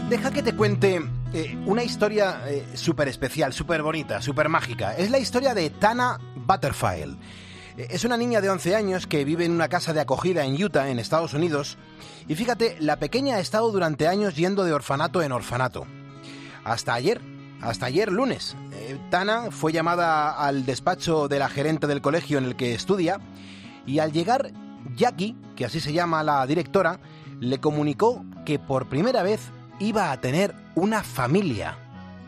Deja que te cuente una historia súper especial, súper bonita, súper mágica. Es la historia de Tana Butterfield. Es una niña de 11 años que vive en una casa de acogida en Utah, en Estados Unidos. Y fíjate, la pequeña ha estado durante años yendo de orfanato en orfanato. Hasta ayer lunes. Tana fue llamada al despacho de la gerente del colegio en el que estudia. Y al llegar, Jackie, que así se llama la directora, le comunicó que por primera vez iba a tener una familia.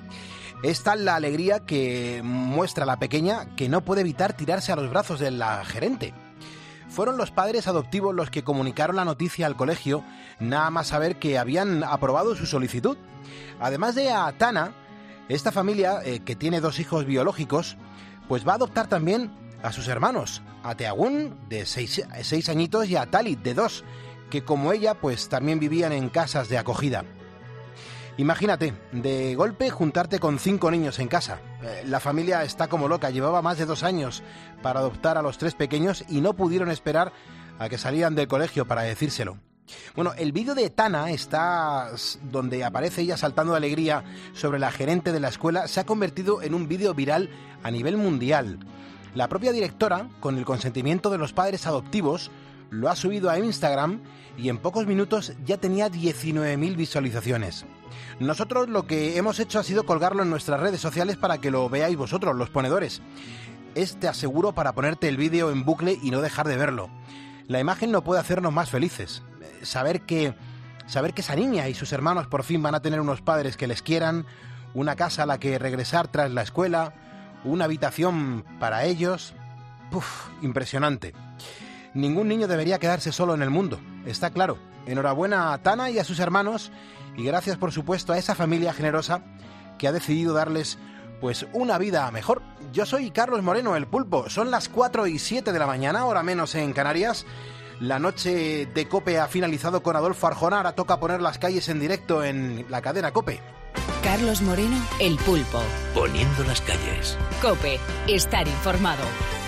Es tal la alegría que muestra la pequeña que no puede evitar tirarse a los brazos de la gerente. Fueron los padres adoptivos los que comunicaron la noticia al colegio, nada más saber que habían aprobado su solicitud. Además de a Tana, esta familia, que tiene 2 hijos biológicos, pues va a adoptar también a sus hermanos, a Teagun, de 6 añitos, y a Talit, de 2, que como ella, pues también vivían en casas de acogida. Imagínate, de golpe juntarte con 5 niños en casa. La familia está como loca, llevaba más de 2 años para adoptar a los 3 pequeños y no pudieron esperar a que salieran del colegio para decírselo. Bueno, el vídeo de Tana está donde aparece ella saltando de alegría sobre la gerente de la escuela, se ha convertido en un vídeo viral a nivel mundial. La propia directora, con el consentimiento de los padres adoptivos, lo ha subido a Instagram y en pocos minutos ya tenía 19.000 visualizaciones. Nosotros lo que hemos hecho ha sido colgarlo en nuestras redes sociales para que lo veáis vosotros, los ponedores. Te aseguro, para ponerte el vídeo en bucle y no dejar de verlo. La imagen no puede hacernos más felices. Saber que esa niña y sus hermanos por fin van a tener unos padres que les quieran, una casa a la que regresar tras la escuela, una habitación para ellos. Impresionante. Ningún niño debería quedarse solo en el mundo, está claro. Enhorabuena a Tana y a sus hermanos, y gracias por supuesto a esa familia generosa que ha decidido darles pues una vida mejor. Yo soy Carlos Moreno, el Pulpo. Son las 4:07 de la mañana, hora menos en Canarias. La noche de COPE ha finalizado con Adolfo Arjona. Ahora toca poner las calles en directo en la cadena COPE. Carlos Moreno, el Pulpo. Poniendo las calles. COPE, estar informado.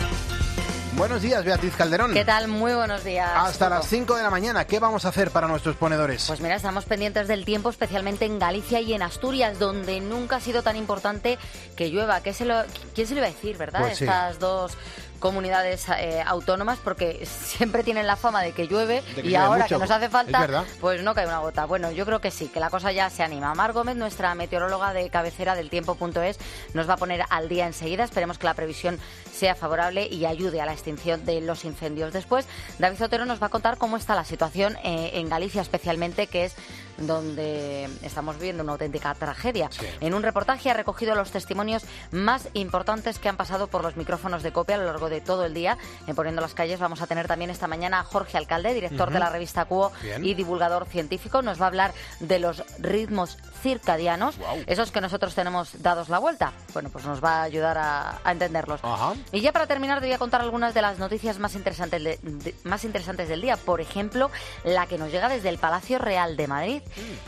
Buenos días, Beatriz Calderón. ¿Qué tal? Muy buenos días. Hasta las 5 de la mañana, ¿qué vamos a hacer para nuestros ponedores? Pues mira, estamos pendientes del tiempo, especialmente en Galicia y en Asturias, donde nunca ha sido tan importante que llueva. ¿Quién se lo iba a decir, verdad? Pues sí. Estas dos comunidades autónomas, porque siempre tienen la fama de que llueve y ahora mucho, que nos hace falta, pues no cae una gota. Bueno, yo creo que sí, que la cosa ya se anima. Mar Gómez, nuestra meteoróloga de cabecera del tiempo.es, nos va a poner al día enseguida. Esperemos que la previsión sea favorable y ayude a la extinción de los incendios. Después, David Otero nos va a contar cómo está la situación en Galicia especialmente, que es donde estamos viviendo una auténtica tragedia. Sí. En un reportaje ha recogido los testimonios más importantes que han pasado por los micrófonos de COPE a lo largo de todo el día. En Poniendo las calles vamos a tener también esta mañana a Jorge Alcalde, director de la revista Cuo y divulgador científico. Nos va a hablar de los ritmos circadianos, esos que nosotros tenemos dados la vuelta. Bueno, pues nos va a ayudar a entenderlos. Y ya para terminar te voy a contar algunas de las noticias más interesantes del día. Por ejemplo, la que nos llega desde el Palacio Real de Madrid.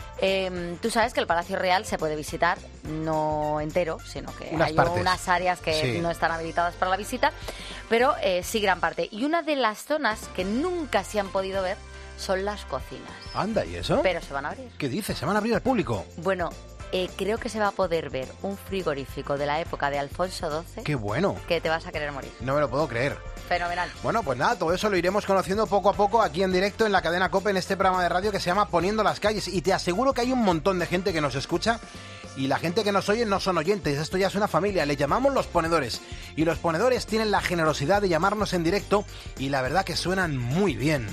Tú sabes que el Palacio Real se puede visitar no entero, sino que hay unas áreas que no están habilitadas para la visita, pero sí gran parte. Y una de las zonas que nunca se han podido ver son las cocinas. Anda, ¿y eso? Pero se van a abrir. ¿Qué dices? ¿Se van a abrir al público? Bueno, creo que se va a poder ver un frigorífico de la época de Alfonso XII. ¡Qué bueno! Que te vas a querer morir. No me lo puedo creer. Fenomenal. Bueno, pues nada, todo eso lo iremos conociendo poco a poco aquí en directo en la cadena COPE, en este programa de radio que se llama Poniendo las calles. Y te aseguro que hay un montón de gente que nos escucha y la gente que nos oye no son oyentes. Esto ya es una familia, le llamamos los ponedores. Y los ponedores tienen la generosidad de llamarnos en directo y la verdad que suenan muy bien.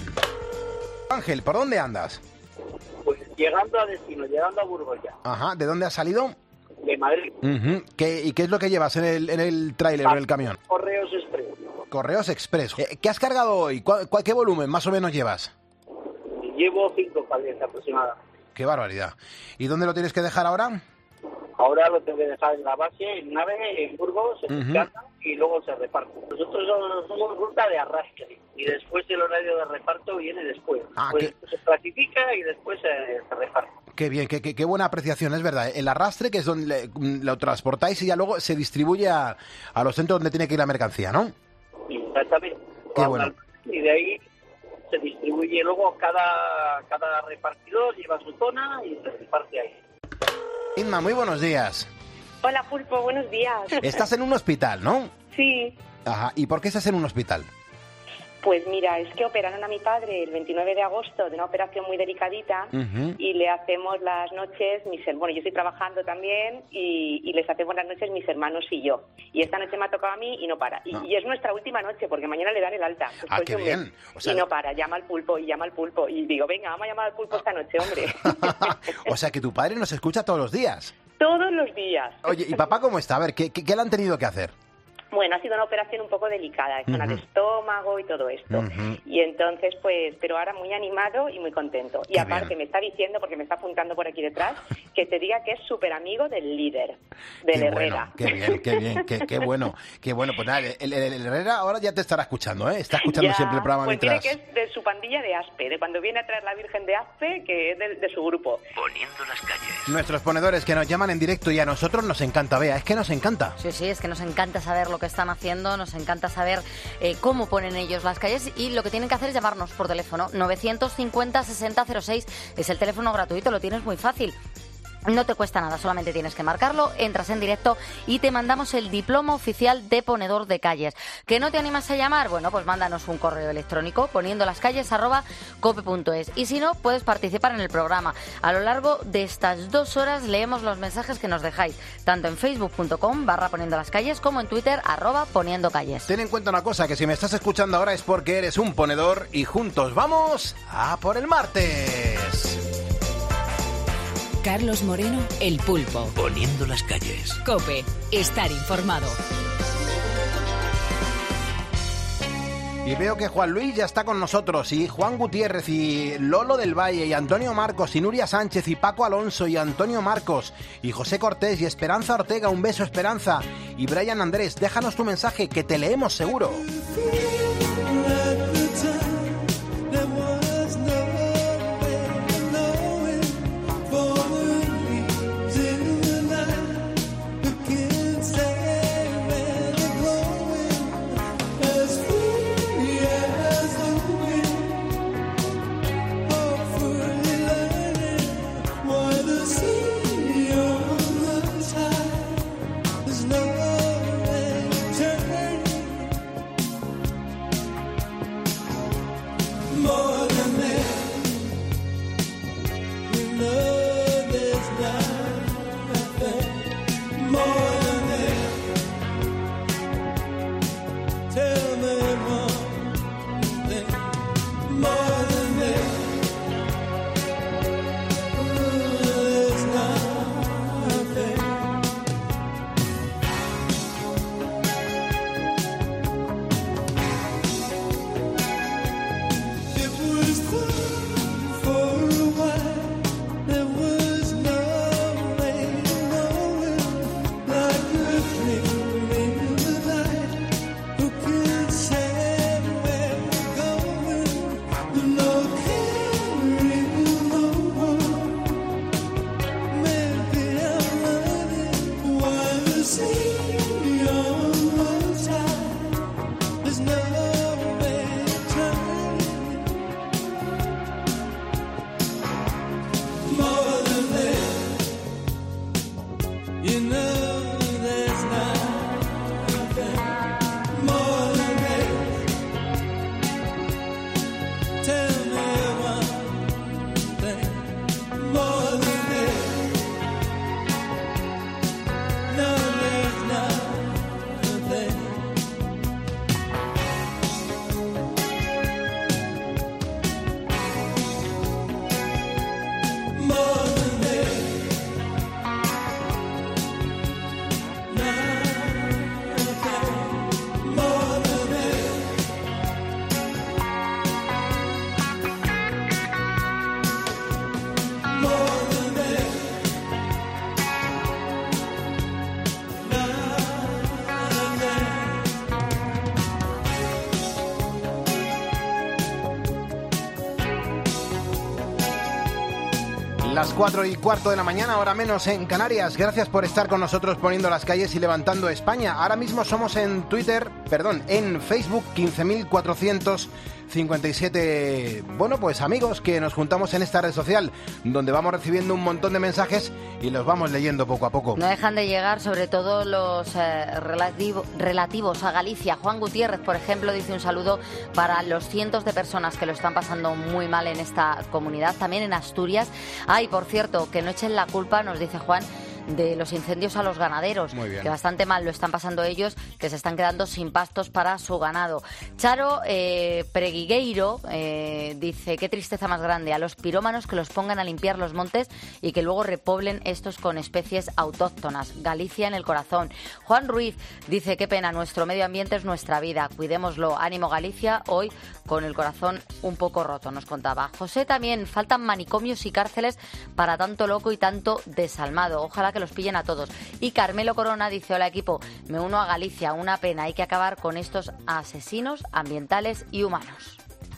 Ángel, ¿por dónde andas? Pues llegando a destino, llegando a Burgos ya. Ajá, ¿de dónde has salido? De Madrid. ¿Y qué es lo que llevas en el tráiler o en el camión? Correos Express. Correos Express. ¿Qué has cargado hoy? ¿Qué volumen más o menos llevas? Llevo 5 palets aproximadamente. Qué barbaridad. ¿Y dónde lo tienes que dejar ahora? Ahora lo tengo que dejar en la base, en nave, en Burgos, en Casa, y luego se reparte. Nosotros somos ruta de arrastre y después el horario de reparto viene después. Pues se clasifica y después se reparte. Qué bien, qué buena apreciación, es verdad. El arrastre, que es donde lo transportáis y ya luego se distribuye a los centros donde tiene que ir la mercancía, ¿no? Exactamente. Qué bueno. Y de ahí se distribuye luego cada repartidor lleva su zona y se reparte ahí. Inma, muy buenos días. Hola, Pulpo, buenos días. Estás en un hospital, ¿no? Sí. Ajá, ¿y por qué estás en un hospital? Pues mira, es que operaron a mi padre el 29 de agosto de una operación muy delicadita y le hacemos las noches, bueno, yo estoy trabajando también y les hacemos las noches mis hermanos y yo. Y esta noche me ha tocado a mí y no para. Y es nuestra última noche porque mañana le dan el alta. Qué bien. O sea, y no para, llama al Pulpo y digo, venga, vamos a llamar al Pulpo esta noche, hombre. O sea, que tu padre nos escucha todos los días. Todos los días. Oye, ¿y papá cómo está? A ver, ¿qué le han tenido que hacer? Bueno, ha sido una operación un poco delicada, zona de estómago y todo esto. Y entonces, pues, pero ahora muy animado y muy contento. Y aparte me está diciendo, porque me está apuntando por aquí detrás, que te diga que es súper amigo del líder, del Herrera. Bueno, qué bueno. Pues nada, el Herrera ahora ya te estará escuchando, ¿eh? Está escuchando siempre el programa pues mientras... Pues que es de su pandilla de Aspe, de cuando viene a traer la Virgen de Aspe, que es de su grupo. Poniendo las calles. Nuestros ponedores que nos llaman en directo y a nosotros nos encanta, Bea, es que nos encanta. Sí, es que nos encanta saber lo que están haciendo, nos encanta saber cómo ponen ellos las calles y lo que tienen que hacer es llamarnos por teléfono. 950-6006 es el teléfono gratuito, lo tienes muy fácil. No te cuesta nada, solamente tienes que marcarlo, entras en directo y te mandamos el diploma oficial de ponedor de calles. ¿Que no te animas a llamar? Bueno, pues mándanos un correo electrónico poniendolascalles@cope.es y si no, puedes participar en el programa. A lo largo de estas 2 horas leemos los mensajes que nos dejáis, tanto en facebook.com/poniendolascalles como en Twitter @poniendocalles. Ten en cuenta una cosa, que si me estás escuchando ahora es porque eres un ponedor y juntos vamos a por el martes. Carlos Moreno, El Pulpo. Poniendo las calles. COPE, estar informado. Y veo que Juan Luis ya está con nosotros, y Juan Gutiérrez, y Lolo del Valle, y Antonio Marcos, y Nuria Sánchez, y Paco Alonso, y Antonio Marcos, y José Cortés, y Esperanza Ortega. Un beso, Esperanza. Y Brian Andrés, déjanos tu mensaje, que te leemos seguro. Las 4:15 de la mañana, hora menos en Canarias. Gracias por estar con nosotros poniendo las calles y levantando España. Ahora mismo somos en Facebook 15.400 57, bueno, pues amigos que nos juntamos en esta red social, donde vamos recibiendo un montón de mensajes y los vamos leyendo poco a poco. No dejan de llegar, sobre todo los relativos a Galicia. Juan Gutiérrez, por ejemplo, dice un saludo para los cientos de personas que lo están pasando muy mal en esta comunidad, también en Asturias. Ay, por cierto, que no echen la culpa, nos dice Juan, de los incendios a los ganaderos, que bastante mal lo están pasando ellos, que se están quedando sin pastos para su ganado. Charo Preguigueiro dice, qué tristeza más grande, a los pirómanos que los pongan a limpiar los montes y que luego repoblen estos con especies autóctonas. Galicia en el corazón. Juan Ruiz dice, qué pena, nuestro medio ambiente es nuestra vida, cuidémoslo. Ánimo Galicia, hoy con el corazón un poco roto, nos contaba. José también, faltan manicomios y cárceles para tanto loco y tanto desalmado. Ojalá que los pillen a todos. Y Carmelo Corona dice, hola equipo, me uno a Galicia, una pena, hay que acabar con estos asesinos ambientales y humanos.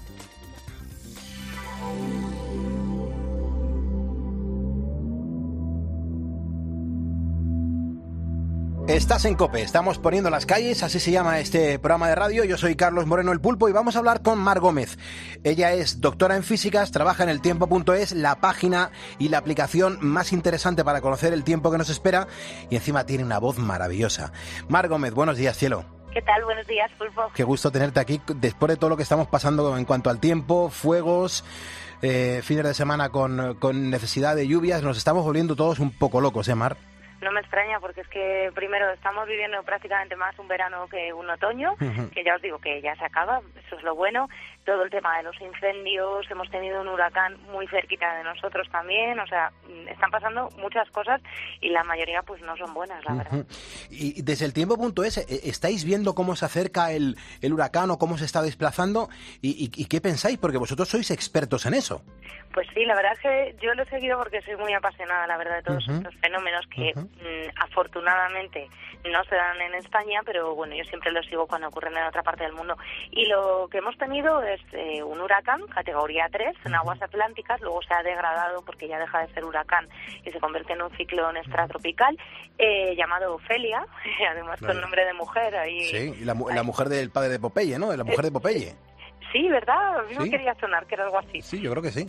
Estás en COPE, estamos poniendo las calles, así se llama este programa de radio. Yo soy Carlos Moreno el Pulpo y vamos a hablar con Mar Gómez. Ella es doctora en físicas, trabaja en eltiempo.es, la página y la aplicación más interesante para conocer el tiempo que nos espera, y encima tiene una voz maravillosa. Mar Gómez, buenos días, cielo. ¿Qué tal? Buenos días, Pulpo. Qué gusto tenerte aquí después de todo lo que estamos pasando en cuanto al tiempo, fuegos, fines de semana con necesidad de lluvias. Nos estamos volviendo todos un poco locos, ¿eh, Mar? No me extraña, porque es que primero estamos viviendo prácticamente más un verano que un otoño, que ya os digo que ya se acaba, eso es lo bueno. Todo el tema de los incendios, hemos tenido un huracán muy cerquita de nosotros también, o sea, están pasando muchas cosas y la mayoría pues no son buenas, la verdad. Y desde el tiempo.es, ¿estáis viendo cómo se acerca el huracán o cómo se está desplazando? ¿Y qué pensáis? Porque vosotros sois expertos en eso. Pues sí, la verdad es que yo lo he seguido porque soy muy apasionada, la verdad, de todos estos fenómenos que afortunadamente no se dan en España, pero bueno, yo siempre lo sigo cuando ocurren en otra parte del mundo. Y lo que hemos tenido es un huracán, categoría 3, en aguas atlánticas, luego se ha degradado porque ya deja de ser huracán y se convierte en un ciclón extratropical, llamado Ofelia, además con nombre de mujer. Ahí, sí, y la mujer del padre de Popeye, ¿no? De la mujer de Popeye. Sí, ¿verdad? A mí no quería sonar que era algo así. Sí, yo creo que sí.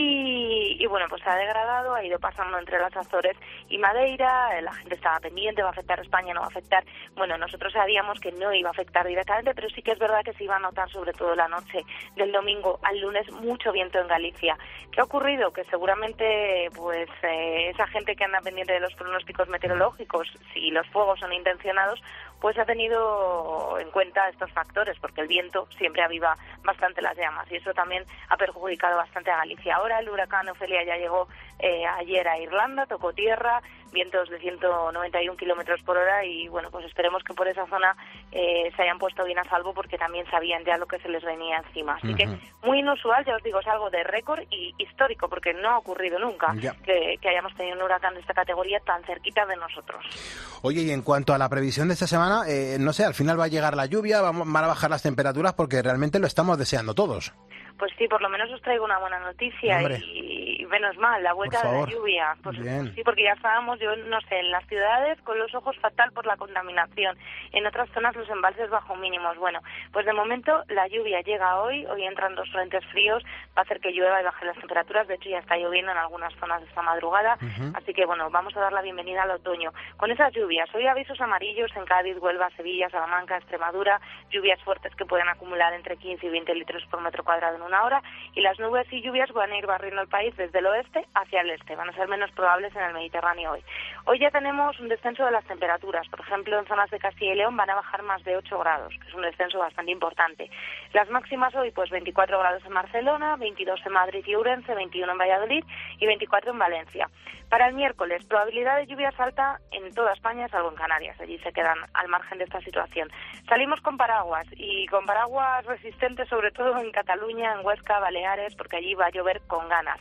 Y bueno, pues se ha degradado, ha ido pasando entre las Azores y Madeira, la gente estaba pendiente, va a afectar a España, no va a afectar. Bueno, nosotros sabíamos que no iba a afectar directamente, pero sí que es verdad que se iba a notar, sobre todo la noche del domingo al lunes, mucho viento en Galicia. ¿Qué ha ocurrido? Que seguramente pues esa gente que anda pendiente de los pronósticos meteorológicos, si los fuegos son intencionados, pues ha tenido en cuenta estos factores, porque el viento siempre aviva bastante las llamas y eso también ha perjudicado bastante a Galicia. Ahora el huracán Ofelia ya llegó ayer a Irlanda, tocó tierra, vientos de 191 kilómetros por hora y bueno, pues esperemos que por esa zona se hayan puesto bien a salvo, porque también sabían ya lo que se les venía encima. Así que muy inusual, ya os digo, es algo de récord y histórico, porque no ha ocurrido nunca que hayamos tenido un huracán de esta categoría tan cerquita de nosotros. Oye, y en cuanto a la previsión de esta semana, no sé, al final va a llegar la lluvia, van a bajar las temperaturas, porque realmente lo estamos deseando todos. Pues sí, por lo menos os traigo una buena noticia. Y menos mal, la vuelta de la lluvia. Pues sí, porque ya estábamos, yo no sé, en las ciudades con los ojos fatal por la contaminación, en otras zonas los embalses bajo mínimos. Bueno, pues de momento la lluvia llega hoy entran dos frentes fríos, va a hacer que llueva y baje las temperaturas, de hecho ya está lloviendo en algunas zonas esta madrugada, así que bueno, vamos a dar la bienvenida al otoño. Con esas lluvias, hoy avisos amarillos en Cádiz, Huelva, Sevilla, Salamanca, Extremadura, lluvias fuertes que pueden acumular entre 15 y 20 litros por metro cuadrado en una hora, y las nubes y lluvias van a ir barriendo el país desde el oeste hacia el este, van a ser menos probables en el Mediterráneo hoy. Hoy ya tenemos un descenso de las temperaturas, por ejemplo en zonas de Castilla y León van a bajar más de 8 grados, que es un descenso bastante importante. Las máximas hoy, pues 24 grados en Barcelona, 22 en Madrid y Ourense, 21 en Valladolid y 24 en Valencia. Para el miércoles, probabilidad de lluvias alta en toda España, salvo en Canarias, allí se quedan al margen de esta situación. Salimos con paraguas, y con paraguas resistentes sobre todo en Cataluña, en Huesca, Baleares, porque allí va a llover con ganas.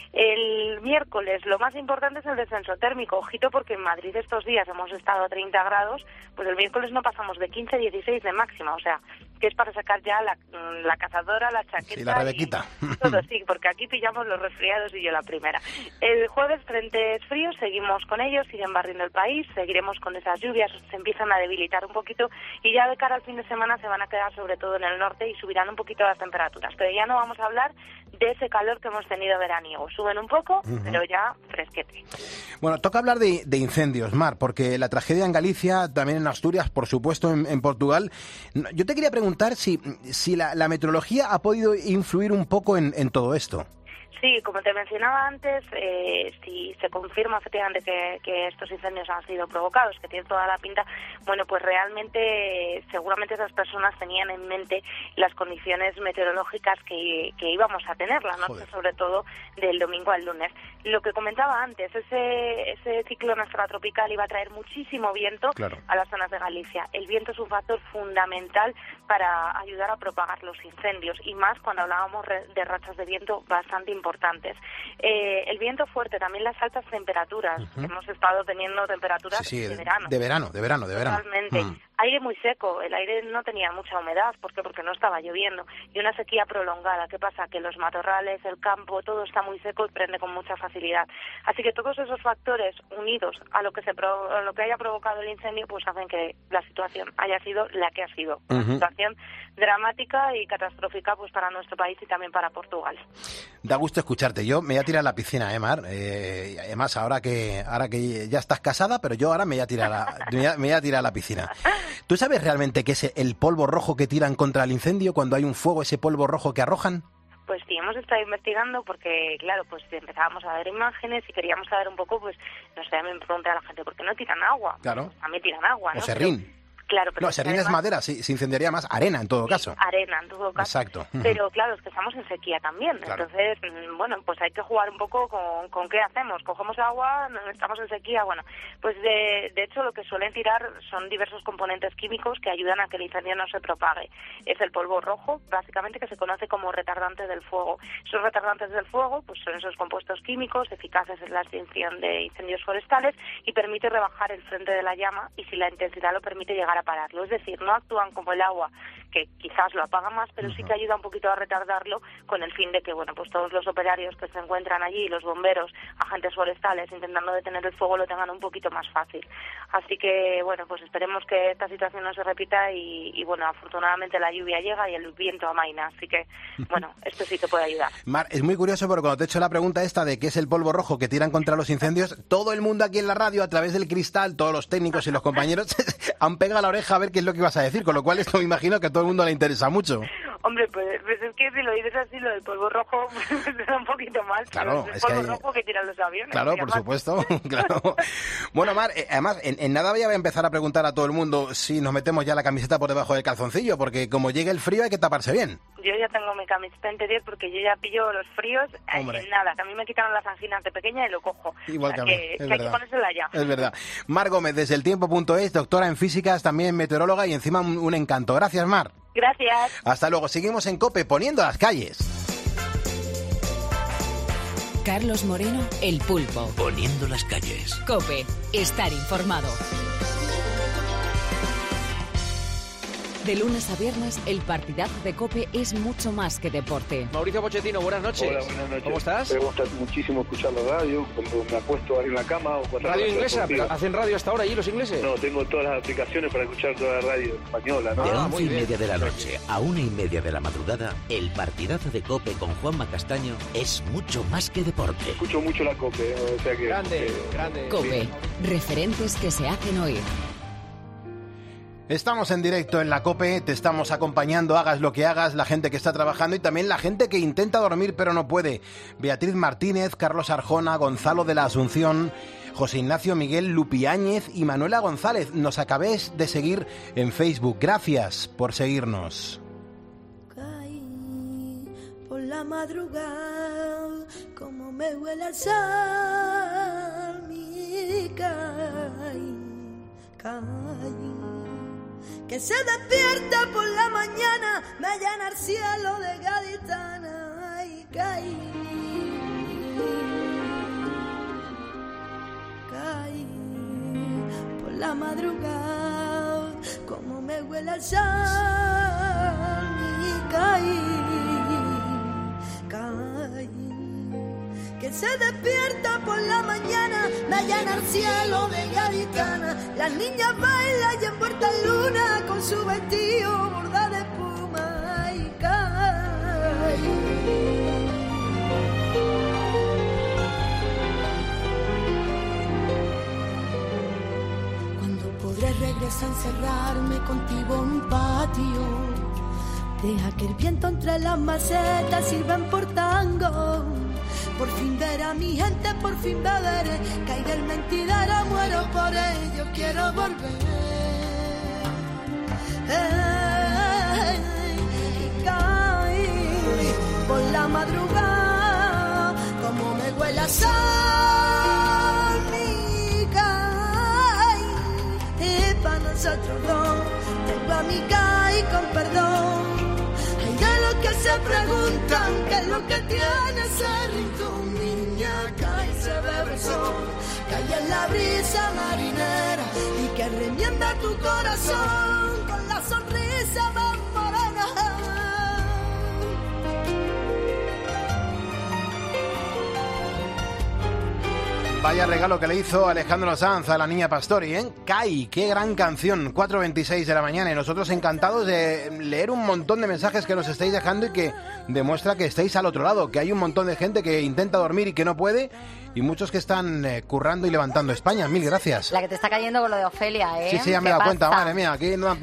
El miércoles lo más importante es el descenso térmico. Ojito, porque en Madrid estos días hemos estado a 30 grados, pues el miércoles no pasamos de 15 a 16 de máxima, o sea, que es para sacar ya la cazadora, la chaqueta... Y la Rebequita. Todo, sí, porque aquí pillamos los resfriados y yo la primera. El jueves, frentes fríos, seguimos con ellos, siguen barriendo el país, seguiremos con esas lluvias, se empiezan a debilitar un poquito y ya de cara al fin de semana se van a quedar sobre todo en el norte y subirán un poquito las temperaturas. Pero ya no vamos a hablar de ese calor que hemos tenido veraniego. Suben un poco, pero ya fresquete. Bueno, toca hablar de incendios, Mar, porque la tragedia en Galicia, también en Asturias, por supuesto en Portugal. Yo te quería preguntar si la meteorología ha podido influir un poco en todo esto. Sí, como te mencionaba antes, si se confirma efectivamente que estos incendios han sido provocados, que tienen toda la pinta, bueno, pues realmente seguramente esas personas tenían en mente las condiciones meteorológicas que íbamos a tener la noche, sobre todo del domingo al lunes. Lo que comentaba antes, ese ciclón extratropical iba a traer muchísimo viento a las zonas de Galicia. El viento es un factor fundamental para ayudar a propagar los incendios, y más cuando hablábamos de rachas de viento bastante importantes. El viento fuerte, también las altas temperaturas. Hemos estado teniendo temperaturas de verano. De verano. Totalmente. Aire muy seco, el aire no tenía mucha humedad. ¿Por qué? Porque no estaba lloviendo. Y una sequía prolongada. ¿Qué pasa? Que los matorrales, el campo, todo está muy seco y prende con mucha facilidad. Así que todos esos factores unidos a lo que haya provocado el incendio, pues hacen que la situación haya sido la que ha sido. Una situación dramática y catastrófica pues para nuestro país y también para Portugal. Da gusto escucharte. Yo me voy a tirar a la piscina, Mar. Además, ahora que ya estás casada, pero yo ahora me voy a tirar a la piscina. ¿Tú sabes realmente qué es el polvo rojo que tiran contra el incendio cuando hay un fuego, ese polvo rojo que arrojan? Pues sí, hemos estado investigando porque, claro, pues empezábamos a ver imágenes y queríamos saber un poco, pues, no sé, me pregunté a la gente, ¿por qué no tiran agua? Claro. Pues también tiran agua, ¿no? O serrín. Claro, pero no, serrín es madera, se incendiaría más arena en todo caso. Arena en todo caso. Exacto. Pero claro, es que estamos en sequía también. Claro. Entonces, bueno, pues hay que jugar un poco con qué hacemos. Cogemos agua, estamos en sequía, bueno, pues de hecho lo que suelen tirar son diversos componentes químicos que ayudan a que el incendio no se propague. Es el polvo rojo, básicamente, que se conoce como retardante del fuego. Esos retardantes del fuego pues son esos compuestos químicos eficaces en la extinción de incendios forestales y permite rebajar el frente de la llama y, si la intensidad lo permite, llegar a pararlo. Es decir, no actúan como el agua, que quizás lo apaga más, pero sí que ayuda un poquito a retardarlo con el fin de que, bueno, pues todos los operarios que se encuentran allí, los bomberos, agentes forestales, intentando detener el fuego, lo tengan un poquito más fácil. Así que, bueno, pues esperemos que esta situación no se repita y bueno, afortunadamente la lluvia llega y el viento amaina, así que, bueno, esto sí que puede ayudar. Mar, es muy curioso, pero cuando te he hecho la pregunta esta de qué es el polvo rojo que tiran contra los incendios, todo el mundo aquí en la radio, a través del cristal, todos los técnicos y los compañeros han pegado la oreja a ver qué es lo que ibas a decir, con lo cual esto me imagino que a todo el mundo le interesa mucho. Hombre, pues es que si lo dices así, lo del polvo rojo me da un poquito mal. Claro, es el polvo rojo que tiran los aviones. Claro, por supuesto. Claro. Bueno, Mar, además, en nada voy a empezar a preguntar a todo el mundo si nos metemos ya la camiseta por debajo del calzoncillo, porque como llegue el frío hay que taparse bien. Yo ya tengo mi camiseta interior porque yo ya pillo los fríos en nada, que a mí me quitaron las anginas de pequeña y lo cojo. Igual que a mí, que hay que ponérsela ya. Es verdad. Mar Gómez, desde eltiempo.es, doctora en físicas, también meteoróloga y encima un encanto. Gracias, Mar. Gracias. Hasta luego. Seguimos en COPE, poniendo las calles. Carlos Moreno, El Pulpo. Poniendo las calles. COPE, estar informado. De lunes a viernes, el partidazo de COPE es mucho más que deporte. Mauricio Pochettino, buenas noches. Hola, buenas noches. ¿Cómo estás? Me gusta muchísimo escuchar la radio, cuando me acuesto ahí en la cama. O cuando ¿Radio inglesa? ¿Pero hacen radio hasta ahora allí los ingleses? No, tengo todas las aplicaciones para escuchar toda la radio española, ¿no? De 11:30 de la noche a 1:30 de la madrugada, el partidazo de COPE con Juanma Castaño es mucho más que deporte. Escucho mucho la COPE, o sea que... Grande. COPE, referentes que se hacen oír. Estamos en directo en la COPE, te estamos acompañando, hagas lo que hagas, la gente que está trabajando y también la gente que intenta dormir pero no puede. Beatriz Martínez, Carlos Arjona, Gonzalo de la Asunción, José Ignacio Miguel Lupiáñez y Manuela González. Nos acabéis de seguir en Facebook. Gracias por seguirnos. Caí por la madrugada, como me huele el sol, mi caí. Que se despierta por la mañana, me llena el cielo de gaditana y caí por la madrugada, como me huele el sol. que se despierta por la mañana, me allana el cielo de gaditana. Las niñas bailan y envuelta en luna, con su vestido borda de espuma y cae. Cuando podré regresar a encerrarme contigo en un patio, deja que el viento entre las macetas sirvan por tango. Por fin ver a mi gente, por fin beberé. Caiga el mentidero, muero por ello, quiero volver. Y caí por la madrugada, como me huele a sal, mi caí. Y para nosotros dos, tengo a mi caí con perdón. Que se preguntan qué es lo que tiene ese rincón. Niña, cae y se bebe el sol, cae en la brisa marinera y que remienda tu corazón con la sonrisa más morena. Vaya regalo que le hizo Alejandro Sanz a la niña Pastori, ¿eh? Kai, qué gran canción, 4:26 de la mañana, y nosotros encantados de leer un montón de mensajes que nos estáis dejando y que demuestra que estáis al otro lado, que hay un montón de gente que intenta dormir y que no puede, y muchos que están currando y levantando España. Mil gracias. La que te está cayendo con lo de Ofelia, ¿eh? Sí, ya me he dado cuenta, madre mía, aquí no dan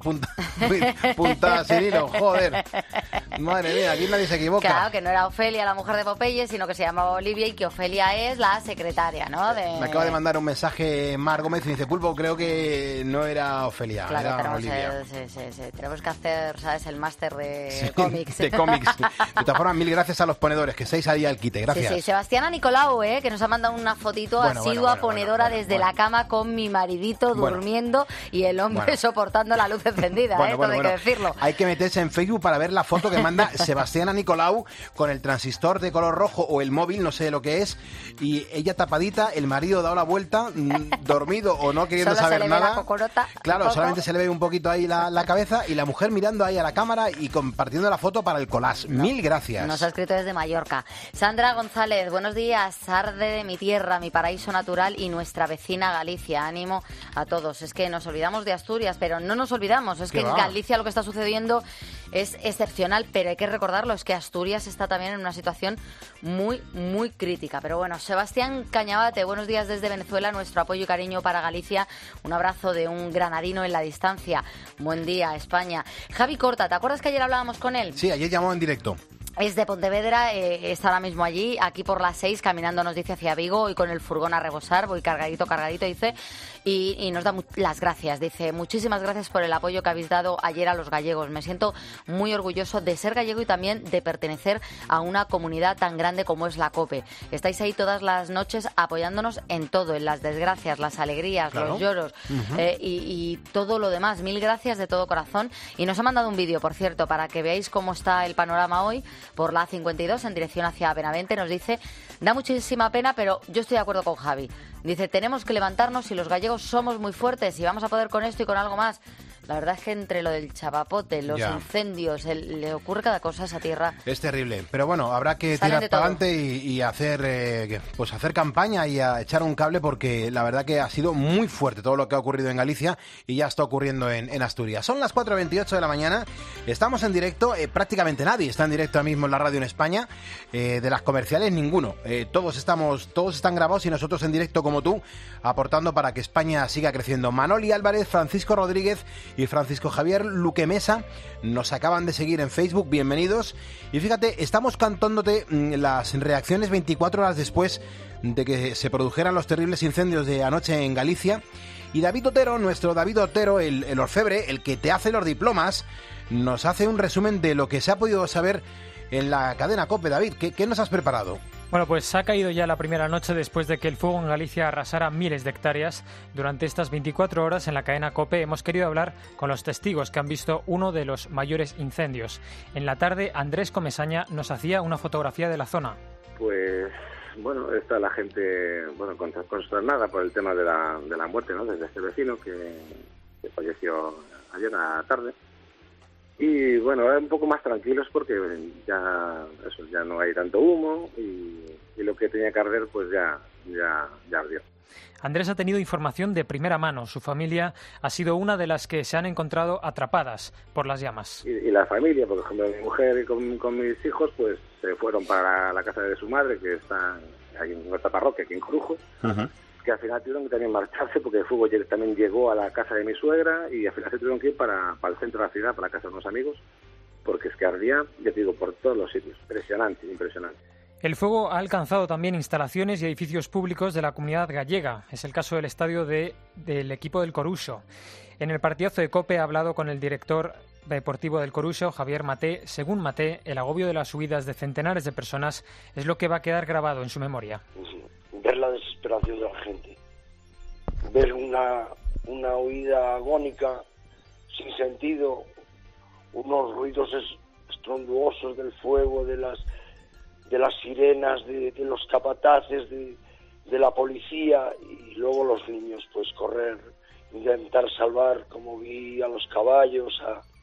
puntadas sin hilo, joder. Madre mía, aquí nadie se equivoca. Claro, que no era Ofelia la mujer de Popeye, sino que se llamaba Olivia y que Ofelia es la secretaria, ¿no? Me acaba de mandar un mensaje Mar Gómez y dice, Pulpo, creo que no era Ofelia, claro, era tenemos Olivia. Tenemos que hacer, ¿sabes? El máster de cómics. De cómics. De todas formas, mil gracias a los ponedores, que estáis ahí al quite, gracias. Sí, Sebastiana Nicolau, que nos ha mandado una fotito asidua ponedora desde la cama con mi maridito durmiendo y el hombre soportando la luz encendida, todo hay que decirlo. Hay que meterse en Facebook para ver la foto que manda Sebastiana Nicolau con el transistor de color rojo o el móvil, no sé lo que es, y ella tapadita, el marido dado la vuelta, dormido o no queriendo solo saber se le nada. Ve la cocorota, claro, solamente se le ve un poquito ahí la cabeza y la mujer mirando ahí a la cámara y compartiendo la foto para el collage. Mil gracias. Nos ha escrito desde Mallorca. Sandra González, buenos días. Arde de mi tierra, mi paraíso natural y nuestra vecina Galicia. Ánimo a todos. Es que nos olvidamos de Asturias, pero no nos olvidamos. Es que en Galicia lo que está sucediendo es excepcional, pero hay que recordarlo, es que Asturias está también en una situación muy, muy crítica. Pero bueno, Sebastián Cañabate, buenos días desde Venezuela, nuestro apoyo y cariño para Galicia. Un abrazo de un granadino en la distancia. Buen día, España. Javi Corta, ¿te acuerdas que ayer hablábamos con él? Sí, ayer llamó en directo. Es de Pontevedra, está ahora mismo allí, aquí por las 6, caminando, nos dice, hacia Vigo, y con el furgón a rebosar, voy cargadito, dice, y nos da las gracias. Dice, muchísimas gracias por el apoyo que habéis dado ayer a los gallegos. Me siento muy orgulloso de ser gallego y también de pertenecer a una comunidad tan grande como es la COPE. Estáis ahí todas las noches apoyándonos en todo, en las desgracias, las alegrías, los lloros, y todo lo demás. Mil gracias de todo corazón. Y nos ha mandado un vídeo, por cierto, para que veáis cómo está el panorama hoy. Por la A52 en dirección hacia Benavente, nos dice, da muchísima pena, pero yo estoy de acuerdo con Javi. Dice, tenemos que levantarnos y los gallegos somos muy fuertes y vamos a poder con esto y con algo más. La verdad es que entre lo del chapapote, los incendios, le ocurre cada cosa a esa tierra. Es terrible, pero bueno, habrá que tirar para adelante y hacer hacer campaña y a echar un cable, porque la verdad que ha sido muy fuerte todo lo que ha ocurrido en Galicia y ya está ocurriendo en Asturias. Son las 4:28 de la mañana, estamos en directo, prácticamente nadie está en directo ahora mismo en la radio en España, de las comerciales ninguno, todos están grabados y nosotros en directo como tú, aportando para que España siga creciendo. Manoli Álvarez, Francisco Rodríguez y Francisco Javier Luque Mesa nos acaban de seguir en Facebook, bienvenidos. Y fíjate, estamos cantándote las reacciones 24 horas después de que se produjeran los terribles incendios de anoche en Galicia. Y David Otero, nuestro David Otero, el orfebre, el que te hace los diplomas, nos hace un resumen de lo que se ha podido saber en la cadena COPE. David, ¿qué nos has preparado? Bueno, pues ha caído ya la primera noche después de que el fuego en Galicia arrasara miles de hectáreas. Durante estas 24 horas en la cadena COPE hemos querido hablar con los testigos que han visto uno de los mayores incendios. En la tarde, Andrés Comesaña nos hacía una fotografía de la zona. Pues, bueno, está la gente consternada por el tema de la muerte, ¿no?, desde este vecino que falleció ayer a la tarde. Y bueno, un poco más tranquilos porque ya no hay tanto humo y y lo que tenía que arder pues ya ardió. Andrés ha tenido información de primera mano. Su familia ha sido una de las que se han encontrado atrapadas por las llamas. Y la familia, por ejemplo, mi mujer y con mis hijos, pues se fueron para la casa de su madre, que está aquí en nuestra parroquia, aquí en Corujo, que al final tuvieron que también marcharse porque el fuego también llegó a la casa de mi suegra y al final se tuvieron que ir para el centro de la ciudad, para la casa de unos amigos, porque es que ardía, ya te digo, por todos los sitios. Impresionante. El fuego ha alcanzado también instalaciones y edificios públicos de la comunidad gallega. Es el caso del estadio del equipo del Coruso. En el partidazo de COPE ha hablado con el director deportivo del Coruso, Javier Maté. Según Maté, el agobio de las huidas de centenares de personas es lo que va a quedar grabado en su memoria. Ver la desesperación de la gente, ver una huida agónica, sin sentido, unos ruidos estronduosos del fuego, de las sirenas, de los capataces, de la policía, y luego los niños pues correr, intentar salvar, como vi a los caballos,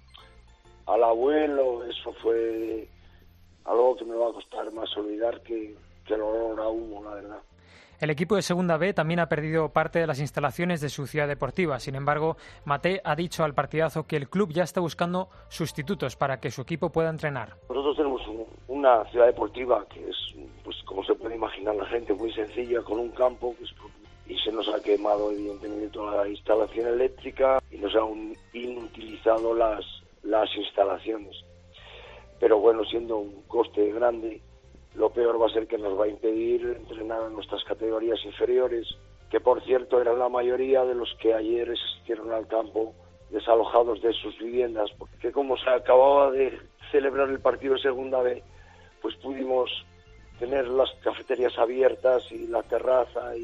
al abuelo. Eso fue algo que me va a costar más olvidar que el olor a humo, la verdad. El equipo de Segunda B también ha perdido parte de las instalaciones de su ciudad deportiva. Sin embargo, Maté ha dicho al partidazo que el club ya está buscando sustitutos para que su equipo pueda entrenar. Nosotros tenemos una ciudad deportiva que es, pues como se puede imaginar la gente, muy sencilla, con un campo y se nos ha quemado evidentemente toda la instalación eléctrica y nos han inutilizado las instalaciones. Pero bueno, siendo un coste grande, lo peor va a ser que nos va a impedir entrenar en nuestras categorías inferiores, que por cierto eran la mayoría de los que ayer asistieron al campo desalojados de sus viviendas, porque como se acababa de celebrar el partido de Segunda B, pues pudimos tener las cafeterías abiertas y la terraza.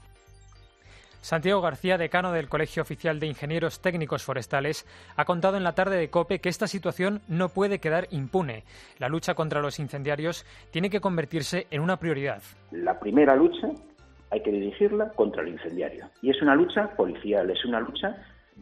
Santiago García, decano del Colegio Oficial de Ingenieros Técnicos Forestales, ha contado en la tarde de COPE que esta situación no puede quedar impune. La lucha contra los incendiarios tiene que convertirse en una prioridad. La primera lucha hay que dirigirla contra el incendiario. Y es una lucha policial, es una lucha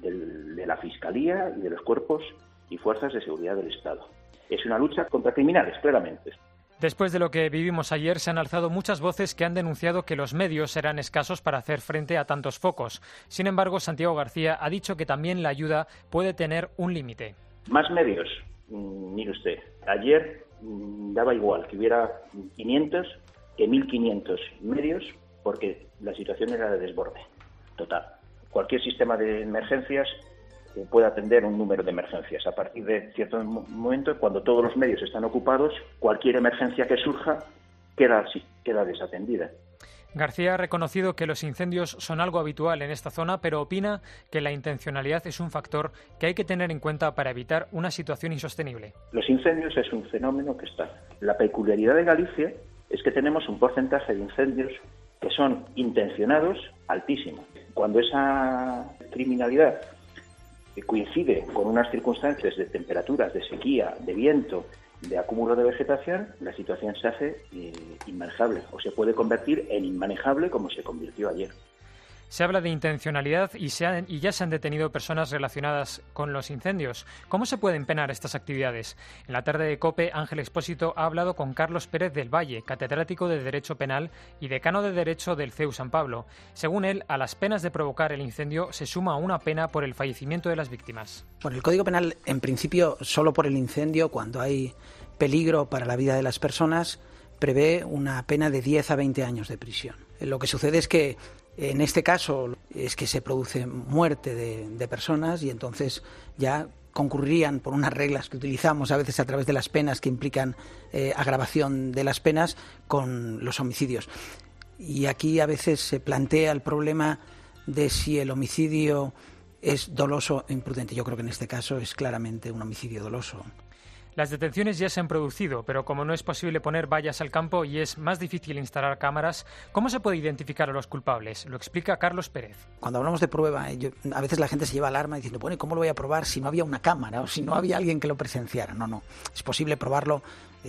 de la Fiscalía y de los cuerpos y fuerzas de seguridad del Estado. Es una lucha contra criminales, claramente. Después de lo que vivimos ayer, se han alzado muchas voces que han denunciado que los medios serán escasos para hacer frente a tantos focos. Sin embargo, Santiago García ha dicho que también la ayuda puede tener un límite. Más medios, mire usted, ayer daba igual que hubiera 500 que 1.500 medios porque la situación era de desborde total. Cualquier sistema de emergencias puede atender un número de emergencias. A partir de cierto momento, cuando todos los medios están ocupados, cualquier emergencia que surja queda desatendida. García ha reconocido que los incendios son algo habitual en esta zona, pero opina que la intencionalidad es un factor que hay que tener en cuenta para evitar una situación insostenible. Los incendios es un fenómeno que está. La peculiaridad de Galicia es que tenemos un porcentaje de incendios que son intencionados altísimo. Cuando esa criminalidad coincide con unas circunstancias de temperaturas, de sequía, de viento, de acúmulo de vegetación, la situación se hace inmanejable o se puede convertir en inmanejable como se convirtió ayer. Se habla de intencionalidad y ya se han detenido personas relacionadas con los incendios. ¿Cómo se pueden penar estas actividades? En la tarde de COPE, Ángel Expósito ha hablado con Carlos Pérez del Valle, catedrático de Derecho Penal y decano de Derecho del CEU San Pablo. Según él, a las penas de provocar el incendio se suma una pena por el fallecimiento de las víctimas. Bueno, el Código Penal, en principio, solo por el incendio, cuando hay peligro para la vida de las personas, prevé una pena de 10 a 20 años de prisión. Lo que sucede es que en este caso es que se produce muerte de personas y entonces ya concurrirían por unas reglas que utilizamos a veces a través de las penas que implican agravación de las penas con los homicidios. Y aquí a veces se plantea el problema de si el homicidio es doloso o imprudente. Yo creo que en este caso es claramente un homicidio doloso. Las detenciones ya se han producido, pero como no es posible poner vallas al campo y es más difícil instalar cámaras, ¿cómo se puede identificar a los culpables? Lo explica Carlos Pérez. Cuando hablamos de prueba, a veces la gente se lleva alarma diciendo, bueno, ¿cómo lo voy a probar si no había una cámara o si no había alguien que lo presenciara? No, es posible probarlo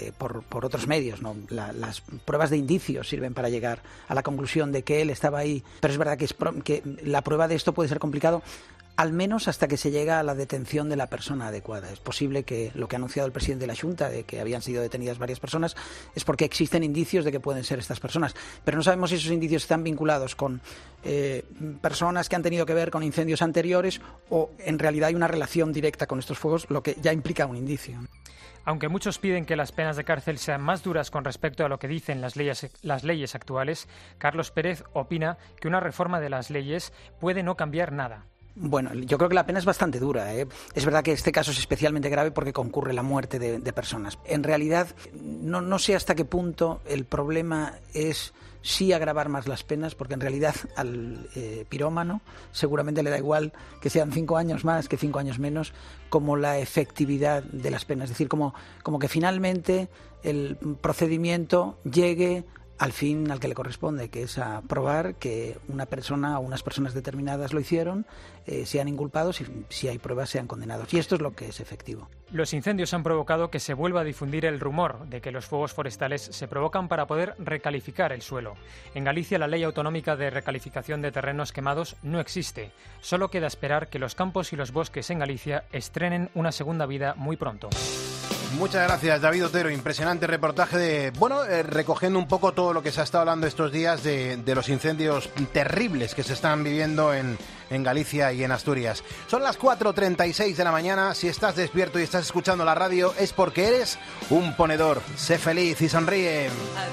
por otros medios, ¿no? Las pruebas de indicios sirven para llegar a la conclusión de que él estaba ahí, pero es verdad que la prueba de esto puede ser complicado al menos hasta que se llega a la detención de la persona adecuada. Es posible que lo que ha anunciado el presidente de la Xunta, de que habían sido detenidas varias personas, es porque existen indicios de que pueden ser estas personas. Pero no sabemos si esos indicios están vinculados con personas que han tenido que ver con incendios anteriores o en realidad hay una relación directa con estos fuegos, lo que ya implica un indicio. Aunque muchos piden que las penas de cárcel sean más duras con respecto a lo que dicen las leyes actuales, Carlos Pérez opina que una reforma de las leyes puede no cambiar nada. Bueno, yo creo que la pena es bastante dura, ¿eh? Es verdad que este caso es especialmente grave porque concurre la muerte de personas. En realidad, no sé hasta qué punto el problema es sí agravar más las penas, porque en realidad al pirómano seguramente le da igual que sean 5 años más que 5 años menos, como la efectividad de las penas. Es decir, como que finalmente el procedimiento llegue al fin al que le corresponde, que es a probar que una persona o unas personas determinadas lo hicieron, sean inculpados y si hay pruebas sean condenados. Y esto es lo que es efectivo. Los incendios han provocado que se vuelva a difundir el rumor de que los fuegos forestales se provocan para poder recalificar el suelo. En Galicia la ley autonómica de recalificación de terrenos quemados no existe. Solo queda esperar que los campos y los bosques en Galicia estrenen una segunda vida muy pronto. Muchas gracias, David Otero. Impresionante reportaje recogiendo un poco todo lo que se ha estado hablando estos días de los incendios terribles que se están viviendo en Galicia y en Asturias. Son las 4:36 de la mañana. Si estás despierto y estás escuchando la radio es porque eres un ponedor. Sé feliz y sonríe.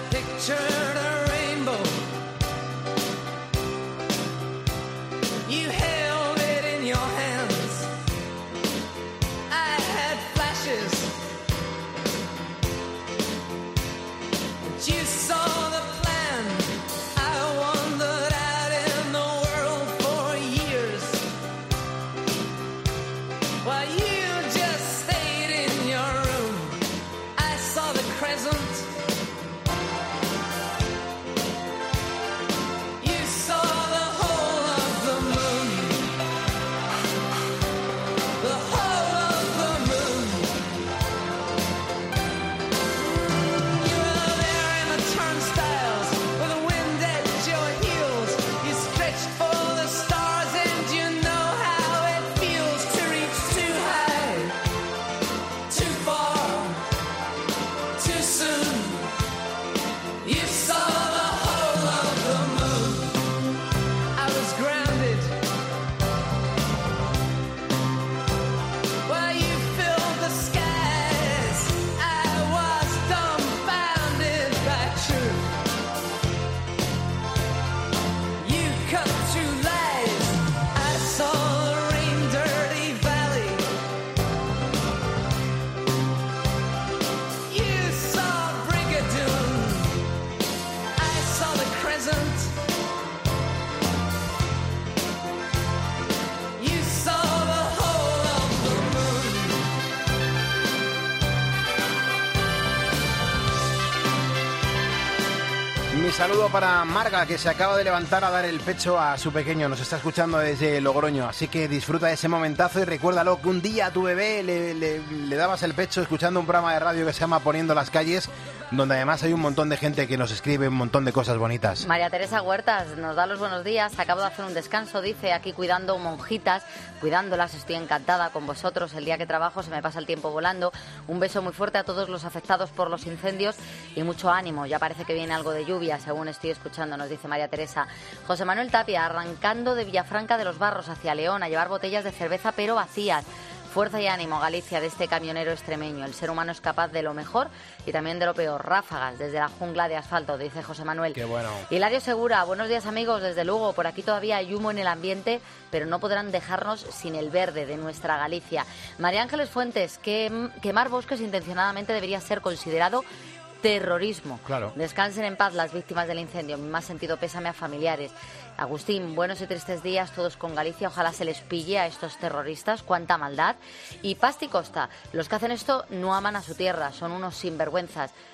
Saludo para Marga, que se acaba de levantar a dar el pecho a su pequeño. Nos está escuchando desde Logroño, así que disfruta de ese momentazo y recuérdalo que un día a tu bebé le dabas el pecho escuchando un programa de radio que se llama Poniendo las Calles, donde además hay un montón de gente que nos escribe un montón de cosas bonitas. María Teresa Huertas nos da los buenos días. Acabo de hacer un descanso, dice, aquí cuidando monjitas, cuidándolas. Estoy encantada con vosotros. El día que trabajo se me pasa el tiempo volando. Un beso muy fuerte a todos los afectados por los incendios y mucho ánimo. Ya parece que viene algo de lluvia, según estoy escuchando, nos dice María Teresa. José Manuel Tapia, arrancando de Villafranca de los Barros hacia León a llevar botellas de cerveza pero vacías. Fuerza y ánimo, Galicia, de este camionero extremeño. El ser humano es capaz de lo mejor y también de lo peor. Ráfagas desde la jungla de asfalto, dice José Manuel. Qué bueno. Hilario Segura, buenos días amigos desde Lugo. Por aquí todavía hay humo en el ambiente, pero no podrán dejarnos sin el verde de nuestra Galicia. María Ángeles Fuentes, quemar bosques intencionadamente debería ser considerado terrorismo. Claro. Descansen en paz las víctimas del incendio. Mi más sentido pésame a familiares. Agustín, buenos y tristes días todos con Galicia. Ojalá se les pille a estos terroristas. Cuánta maldad. Y Pasti Costa, los que hacen esto no aman a su tierra, son unos sinvergüenzas.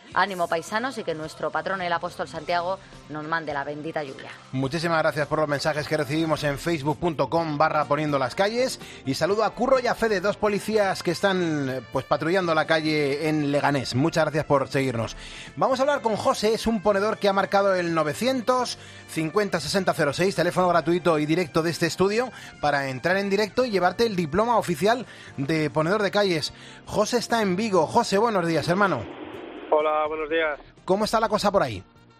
ánimo paisanos y que nuestro patrón, el apóstol Santiago, nos mande la bendita lluvia. Muchísimas gracias por los mensajes que recibimos en facebook.com/poniendo las calles, y saludo a Curro y a Fede, 2 policías que están pues patrullando la calle en Leganés. Muchas gracias por seguirnos. Vamos a hablar con José, es un ponedor que ha marcado el 950 6006, teléfono gratuito y directo de este estudio, para entrar en directo y llevarte el diploma oficial de ponedor de calles. José está en Vigo. José, buenos días, hermano. Hola, buenos días. ¿Cómo está la cosa por ahí?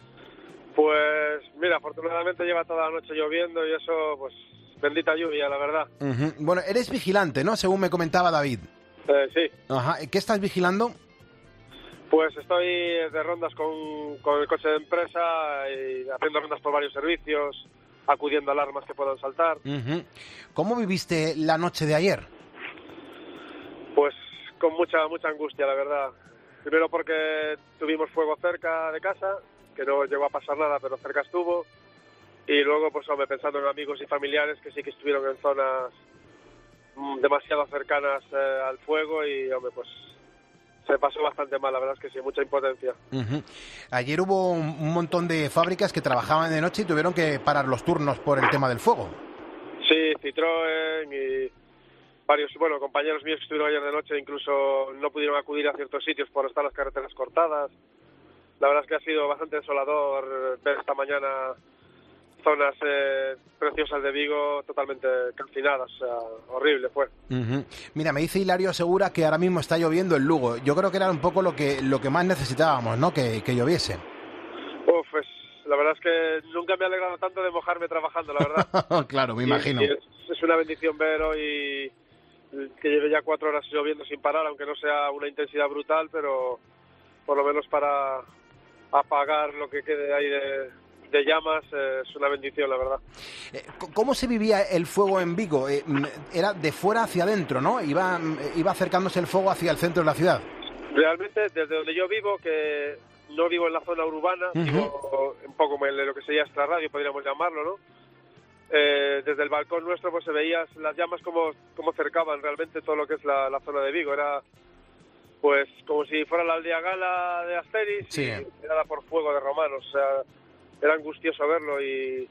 Pues mira, afortunadamente lleva toda la noche lloviendo y eso, pues bendita lluvia, la verdad. Bueno, eres vigilante, ¿no? Según me comentaba David. Sí. Ajá. ¿Qué estás vigilando? Pues estoy de rondas con el coche de empresa y haciendo rondas por varios servicios, acudiendo a alarmas que puedan saltar. ¿Cómo viviste la noche de ayer? Pues con mucha angustia, la verdad. Primero porque tuvimos fuego cerca de casa, que no llegó a pasar nada, pero cerca estuvo. Y luego, pues hombre, pensando en amigos y familiares que sí que estuvieron en zonas demasiado cercanas al fuego y, hombre, pues se pasó bastante mal, la verdad es que sí, mucha impotencia. Ayer hubo un montón de fábricas que trabajaban de noche y tuvieron que parar los turnos por el tema del fuego. Sí, Citroën y varios, compañeros míos que estuvieron ayer de noche incluso no pudieron acudir a ciertos sitios por estar las carreteras cortadas. La verdad es que ha sido bastante desolador ver esta mañana zonas preciosas de Vigo totalmente calcinadas, o sea, horrible fue. Mira, me dice Hilario Segura que ahora mismo está lloviendo en Lugo. Yo creo que era un poco lo que más necesitábamos, ¿no? Que lloviese. Pues la verdad es que nunca me he alegrado tanto de mojarme trabajando, la verdad. Claro, me imagino. Y es una bendición ver hoy que lleve ya 4 horas lloviendo sin parar, aunque no sea una intensidad brutal, pero por lo menos para apagar lo que quede ahí de llamas es una bendición, la verdad. ¿Cómo se vivía el fuego en Vigo? Era de fuera hacia adentro, ¿no? Iba acercándose el fuego hacia el centro de la ciudad. Realmente, desde donde yo vivo, que no vivo en la zona urbana, vivo un poco en lo que sería extrarradio, podríamos llamarlo, ¿no? Desde el balcón nuestro pues se veían las llamas como cercaban realmente todo lo que es la zona de Vigo. Era pues como si fuera la aldea gala de Asteris, sí, y era por fuego de romanos. O sea, era angustioso verlo y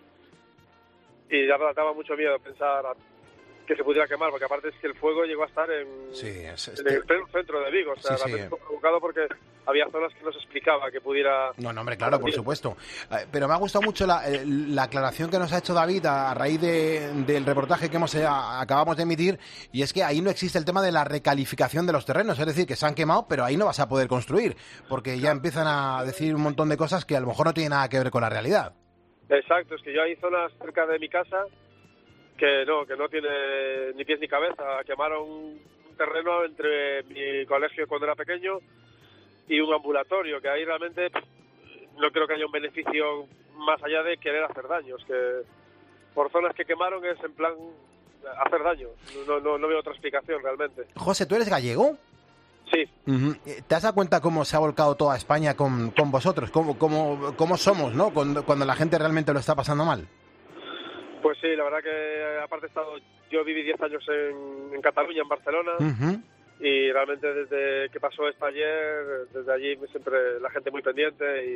daba mucho miedo pensar que se pudiera quemar, porque aparte es que el fuego llegó a estar en el centro de Vigo. O sea, realmente fue provocado porque había zonas que no se explicaba que pudiera... No, hombre, claro, por supuesto. Pero me ha gustado mucho la aclaración que nos ha hecho David a raíz del reportaje que acabamos de emitir, y es que ahí no existe el tema de la recalificación de los terrenos, es decir, que se han quemado, pero ahí no vas a poder construir, porque ya empiezan a decir un montón de cosas que a lo mejor no tienen nada que ver con la realidad. Exacto, es que yo hay zonas cerca de mi casa que no tiene ni pies ni cabeza. Quemaron un terreno entre mi colegio cuando era pequeño y un ambulatorio, que ahí realmente no creo que haya un beneficio más allá de querer hacer daños, que por zonas que quemaron es en plan hacer daño. No veo otra explicación realmente. José, ¿tú eres gallego? Sí. ¿Te has dado cuenta cómo se ha volcado toda España con vosotros? ¿Cómo somos, ¿no? Cuando la gente realmente lo está pasando mal. Pues sí, la verdad que aparte yo viví 10 años en Cataluña, en Barcelona, y realmente desde que pasó esto ayer, desde allí siempre la gente muy pendiente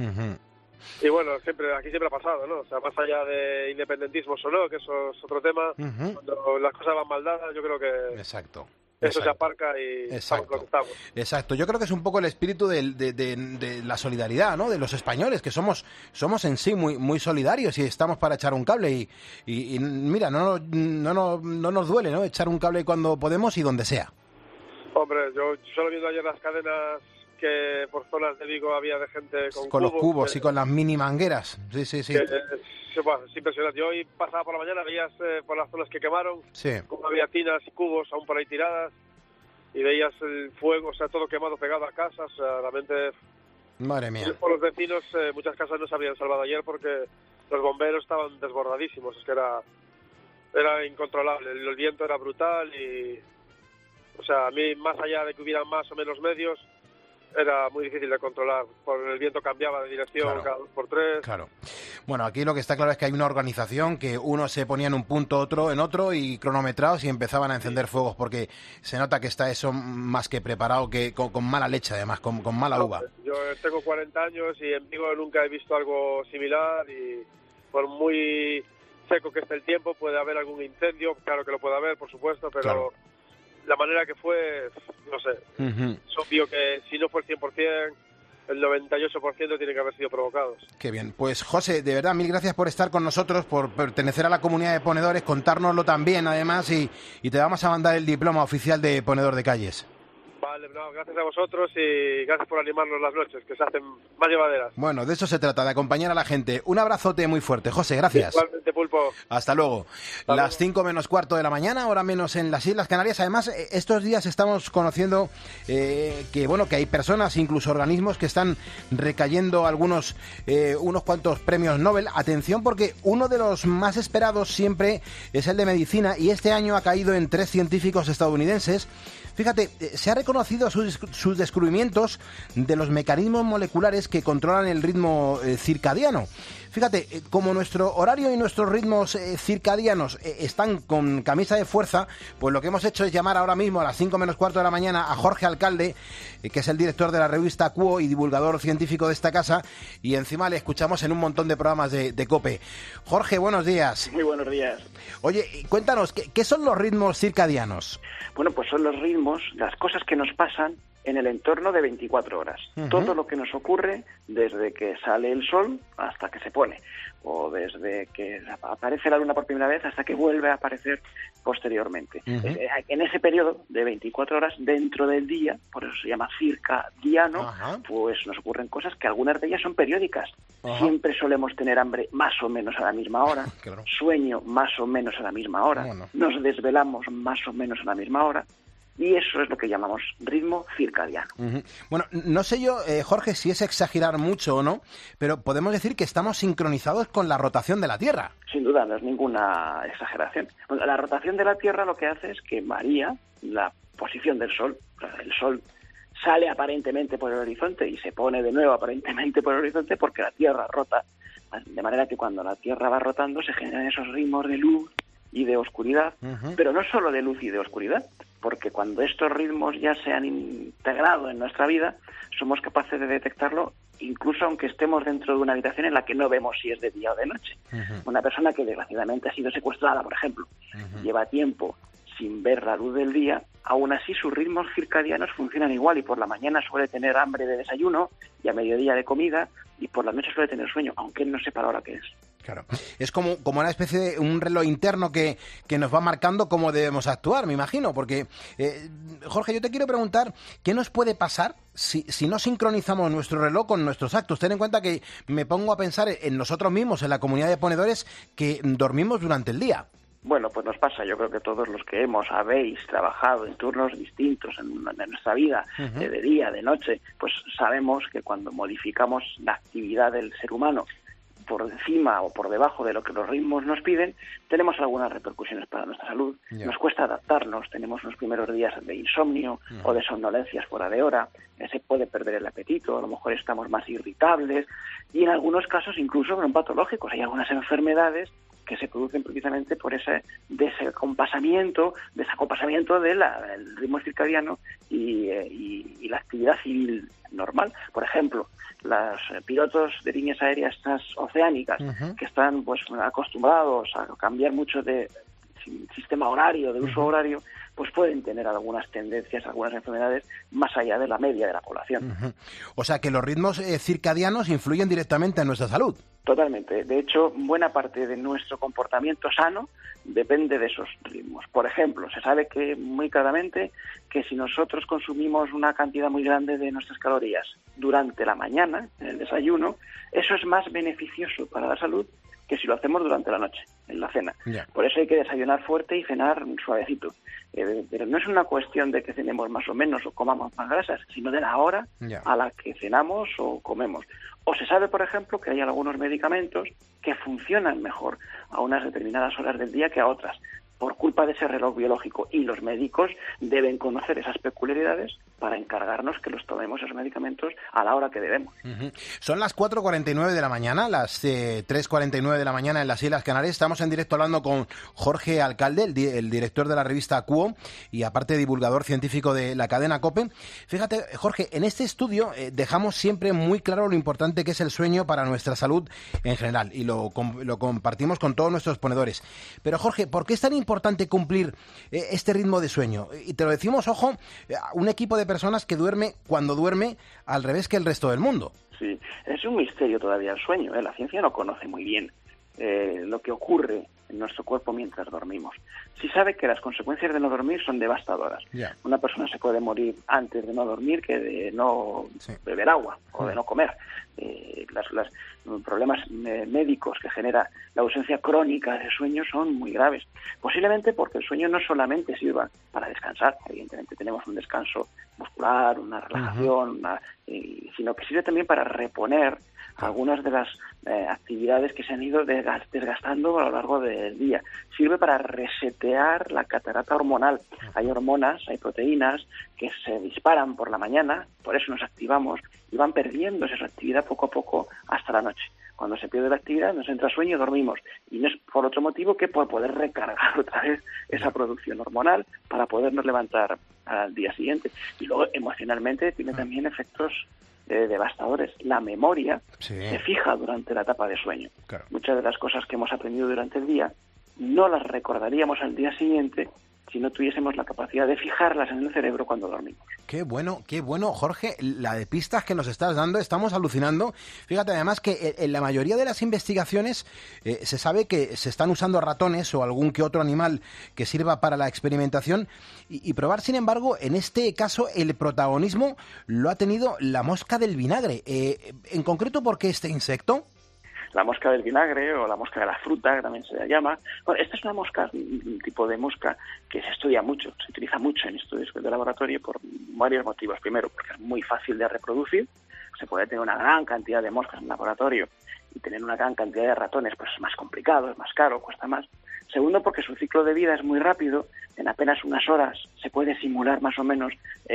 y bueno, aquí siempre ha pasado, ¿no? O sea, más allá de independentismos o no, que eso es otro tema, cuando las cosas van mal dadas, yo creo que... Exacto. Eso se aparca y estamos lo que estamos. Exacto. Yo creo que es un poco el espíritu de la solidaridad, ¿no? De los españoles, que somos en sí muy solidarios y estamos para echar un cable y mira, no nos duele, ¿no? Echar un cable cuando podemos y donde sea. Hombre, yo solo viendo ayer las cadenas que por zonas de Vigo había de gente con los cubos y con las mini mangueras. Sí. Es impresionante. Yo hoy pasaba por la mañana, veías por las zonas que quemaron, como había tinas y cubos aún por ahí tiradas, y veías el fuego, o sea, todo quemado pegado a casas, o sea, realmente... Madre mía. Por los vecinos, muchas casas no se habrían salvado ayer porque los bomberos estaban desbordadísimos, es que era incontrolable, el viento era brutal y... O sea, a mí, más allá de que hubieran más o menos medios, era muy difícil de controlar. Por el viento cambiaba de dirección cada 2 por 3. Claro. Bueno, aquí lo que está claro es que hay una organización, que uno se ponía en un punto, otro en otro, y cronometrados, y empezaban a encender fuegos, porque se nota que está eso más que preparado, que con mala leche además, con mala uva. Yo tengo 40 años y en Vigo nunca he visto algo similar, y por muy seco que esté el tiempo puede haber algún incendio, claro que lo puede haber, por supuesto, pero claro, la manera que fue, no sé, es obvio que si no fue el 100%, el 98% tiene que haber sido provocados. Qué bien. Pues José, de verdad, mil gracias por estar con nosotros, por pertenecer a la comunidad de ponedores, contárnoslo también, además, y te vamos a mandar el diploma oficial de ponedor de calles. Vale, no, gracias a vosotros y gracias por animarnos las noches, que se hacen más llevaderas. Bueno, de eso se trata, de acompañar a la gente. Un abrazote muy fuerte, José, gracias. Igualmente, Pulpo. Hasta luego. Las 5 menos cuarto de la mañana, hora menos en las Islas Canarias. Además, estos días estamos conociendo que hay personas, incluso organismos, que están recayendo unos cuantos premios Nobel. Atención, porque uno de los más esperados siempre es el de medicina, y este año ha caído en 3 científicos estadounidenses. Fíjate, se ha reconocido sus descubrimientos de los mecanismos moleculares que controlan el ritmo circadiano. Fíjate, como nuestro horario y nuestros ritmos circadianos están con camisa de fuerza, pues lo que hemos hecho es llamar ahora mismo a las 5 menos cuarto de la mañana a Jorge Alcalde, que es el director de la revista Quo y divulgador científico de esta casa, y encima le escuchamos en un montón de programas de COPE. Jorge, buenos días. Muy buenos días. Oye, cuéntanos, ¿qué son los ritmos circadianos? Bueno, pues son los ritmos, las cosas que nos pasan en el entorno de 24 horas. Todo lo que nos ocurre desde que sale el sol hasta que se pone, o desde que aparece la luna por primera vez hasta que vuelve a aparecer posteriormente. En ese periodo de 24 horas dentro del día, por eso se llama circadiano, pues nos ocurren cosas que algunas de ellas son periódicas. Siempre solemos tener hambre más o menos a la misma hora, claro, sueño más o menos a la misma hora, nos desvelamos más o menos a la misma hora. Y eso es lo que llamamos ritmo circadiano. Bueno, no sé yo, Jorge, si es exagerar mucho o no, pero podemos decir que estamos sincronizados con la rotación de la Tierra. Sin duda, no es ninguna exageración. Bueno, la rotación de la Tierra lo que hace es que varía la posición del Sol. El Sol sale aparentemente por el horizonte y se pone de nuevo aparentemente por el horizonte porque la Tierra rota. De manera que cuando la Tierra va rotando se generan esos ritmos de luz y de oscuridad, pero no solo de luz y de oscuridad, porque cuando estos ritmos ya se han integrado en nuestra vida, somos capaces de detectarlo incluso aunque estemos dentro de una habitación en la que no vemos si es de día o de noche. Una persona que desgraciadamente ha sido secuestrada, por ejemplo, lleva tiempo sin ver la luz del día, aún así sus ritmos circadianos funcionan igual, y por la mañana suele tener hambre de desayuno y a mediodía de comida, y por la noche suele tener sueño, aunque él no sepa la hora que es. Claro, es como una especie de un reloj interno que nos va marcando cómo debemos actuar, me imagino, porque, Jorge, yo te quiero preguntar, ¿qué nos puede pasar si no sincronizamos nuestro reloj con nuestros actos? Ten en cuenta que me pongo a pensar en nosotros mismos, en la comunidad de ponedores, que dormimos durante el día. Bueno, pues nos pasa, yo creo que todos los que habéis trabajado en turnos distintos en nuestra vida, de día, de noche, pues sabemos que cuando modificamos la actividad del ser humano por encima o por debajo de lo que los ritmos nos piden, tenemos algunas repercusiones para nuestra salud. Nos cuesta adaptarnos, tenemos unos primeros días de insomnio o de somnolencias fuera de hora, se puede perder el apetito, a lo mejor estamos más irritables, y en algunos casos incluso son patológicos. Hay algunas enfermedades que se producen precisamente por ese desacompasamiento del ritmo circadiano y la actividad civil normal. Por ejemplo, los pilotos de líneas aéreas oceánicas que están pues acostumbrados a cambiar mucho de sistema horario, de uso horario, pues pueden tener algunas tendencias, algunas enfermedades más allá de la media de la población. O sea que los ritmos circadianos influyen directamente en nuestra salud. Totalmente. De hecho, buena parte de nuestro comportamiento sano depende de esos ritmos. Por ejemplo, se sabe que muy claramente que si nosotros consumimos una cantidad muy grande de nuestras calorías durante la mañana, en el desayuno, eso es más beneficioso para la salud que si lo hacemos durante la noche, en la cena. Por eso hay que desayunar fuerte y cenar suavecito. Pero no es una cuestión de que cenemos más o menos o comamos más grasas, sino de la hora a la que cenamos o comemos. O se sabe, por ejemplo, que hay algunos medicamentos que funcionan mejor a unas determinadas horas del día que a otras, por culpa de ese reloj biológico, y los médicos deben conocer esas peculiaridades para encargarnos que los tomemos esos medicamentos a la hora que debemos. Son las 4:49 de la mañana, las 3:49 de la mañana en las Islas Canarias. Estamos en directo hablando con Jorge Alcalde, el director de la revista Quo y aparte divulgador científico de la cadena COPE. Fíjate, Jorge, en este estudio dejamos siempre muy claro lo importante que es el sueño para nuestra salud en general y lo compartimos con todos nuestros ponedores. Pero Jorge, ¿por qué es tan importante cumplir este ritmo de sueño? Y te lo decimos, ojo, un equipo de personas que duerme cuando duerme al revés que el resto del mundo. Sí, es un misterio todavía el sueño, La ciencia no conoce muy bien lo que ocurre en nuestro cuerpo mientras dormimos. Sí sabe que las consecuencias de no dormir son devastadoras. Yeah. Una persona se puede morir antes de no dormir que de no beber agua o de no comer. Los problemas médicos que genera la ausencia crónica de sueño son muy graves. Posiblemente porque el sueño no solamente sirva para descansar, evidentemente tenemos un descanso muscular, una relajación, sino que sirve también para reponer algunas de las actividades que se han ido desgastando a lo largo del día. Sirve para resetear la catarata hormonal. Hay hormonas, hay proteínas que se disparan por la mañana, por eso nos activamos y van perdiendo esa actividad poco a poco hasta la noche. Cuando se pierde la actividad, nos entra sueño y dormimos. Y no es por otro motivo que por poder recargar otra vez esa producción hormonal para podernos levantar al día siguiente. Y luego, emocionalmente, tiene también efectos devastadores. La memoria se fija durante la etapa de sueño. Claro. Muchas de las cosas que hemos aprendido durante el día no las recordaríamos al día siguiente si no tuviésemos la capacidad de fijarlas en el cerebro cuando dormimos. Qué bueno, Jorge, la de pistas que nos estás dando, estamos alucinando. Fíjate, además, que en la mayoría de las investigaciones se sabe que se están usando ratones o algún que otro animal que sirva para la experimentación y probar, sin embargo, en este caso, el protagonismo lo ha tenido la mosca del vinagre. En concreto, ¿por qué este insecto? La mosca del vinagre o la mosca de la fruta, que también se la llama. Bueno, esta es una mosca, un tipo de mosca que se estudia mucho, se utiliza mucho en estudios de laboratorio por varios motivos. Primero, porque es muy fácil de reproducir. Se puede tener una gran cantidad de moscas en laboratorio y tener una gran cantidad de ratones, pues es más complicado, es más caro, cuesta más. Segundo, porque su ciclo de vida es muy rápido. En apenas unas horas se puede simular más o menos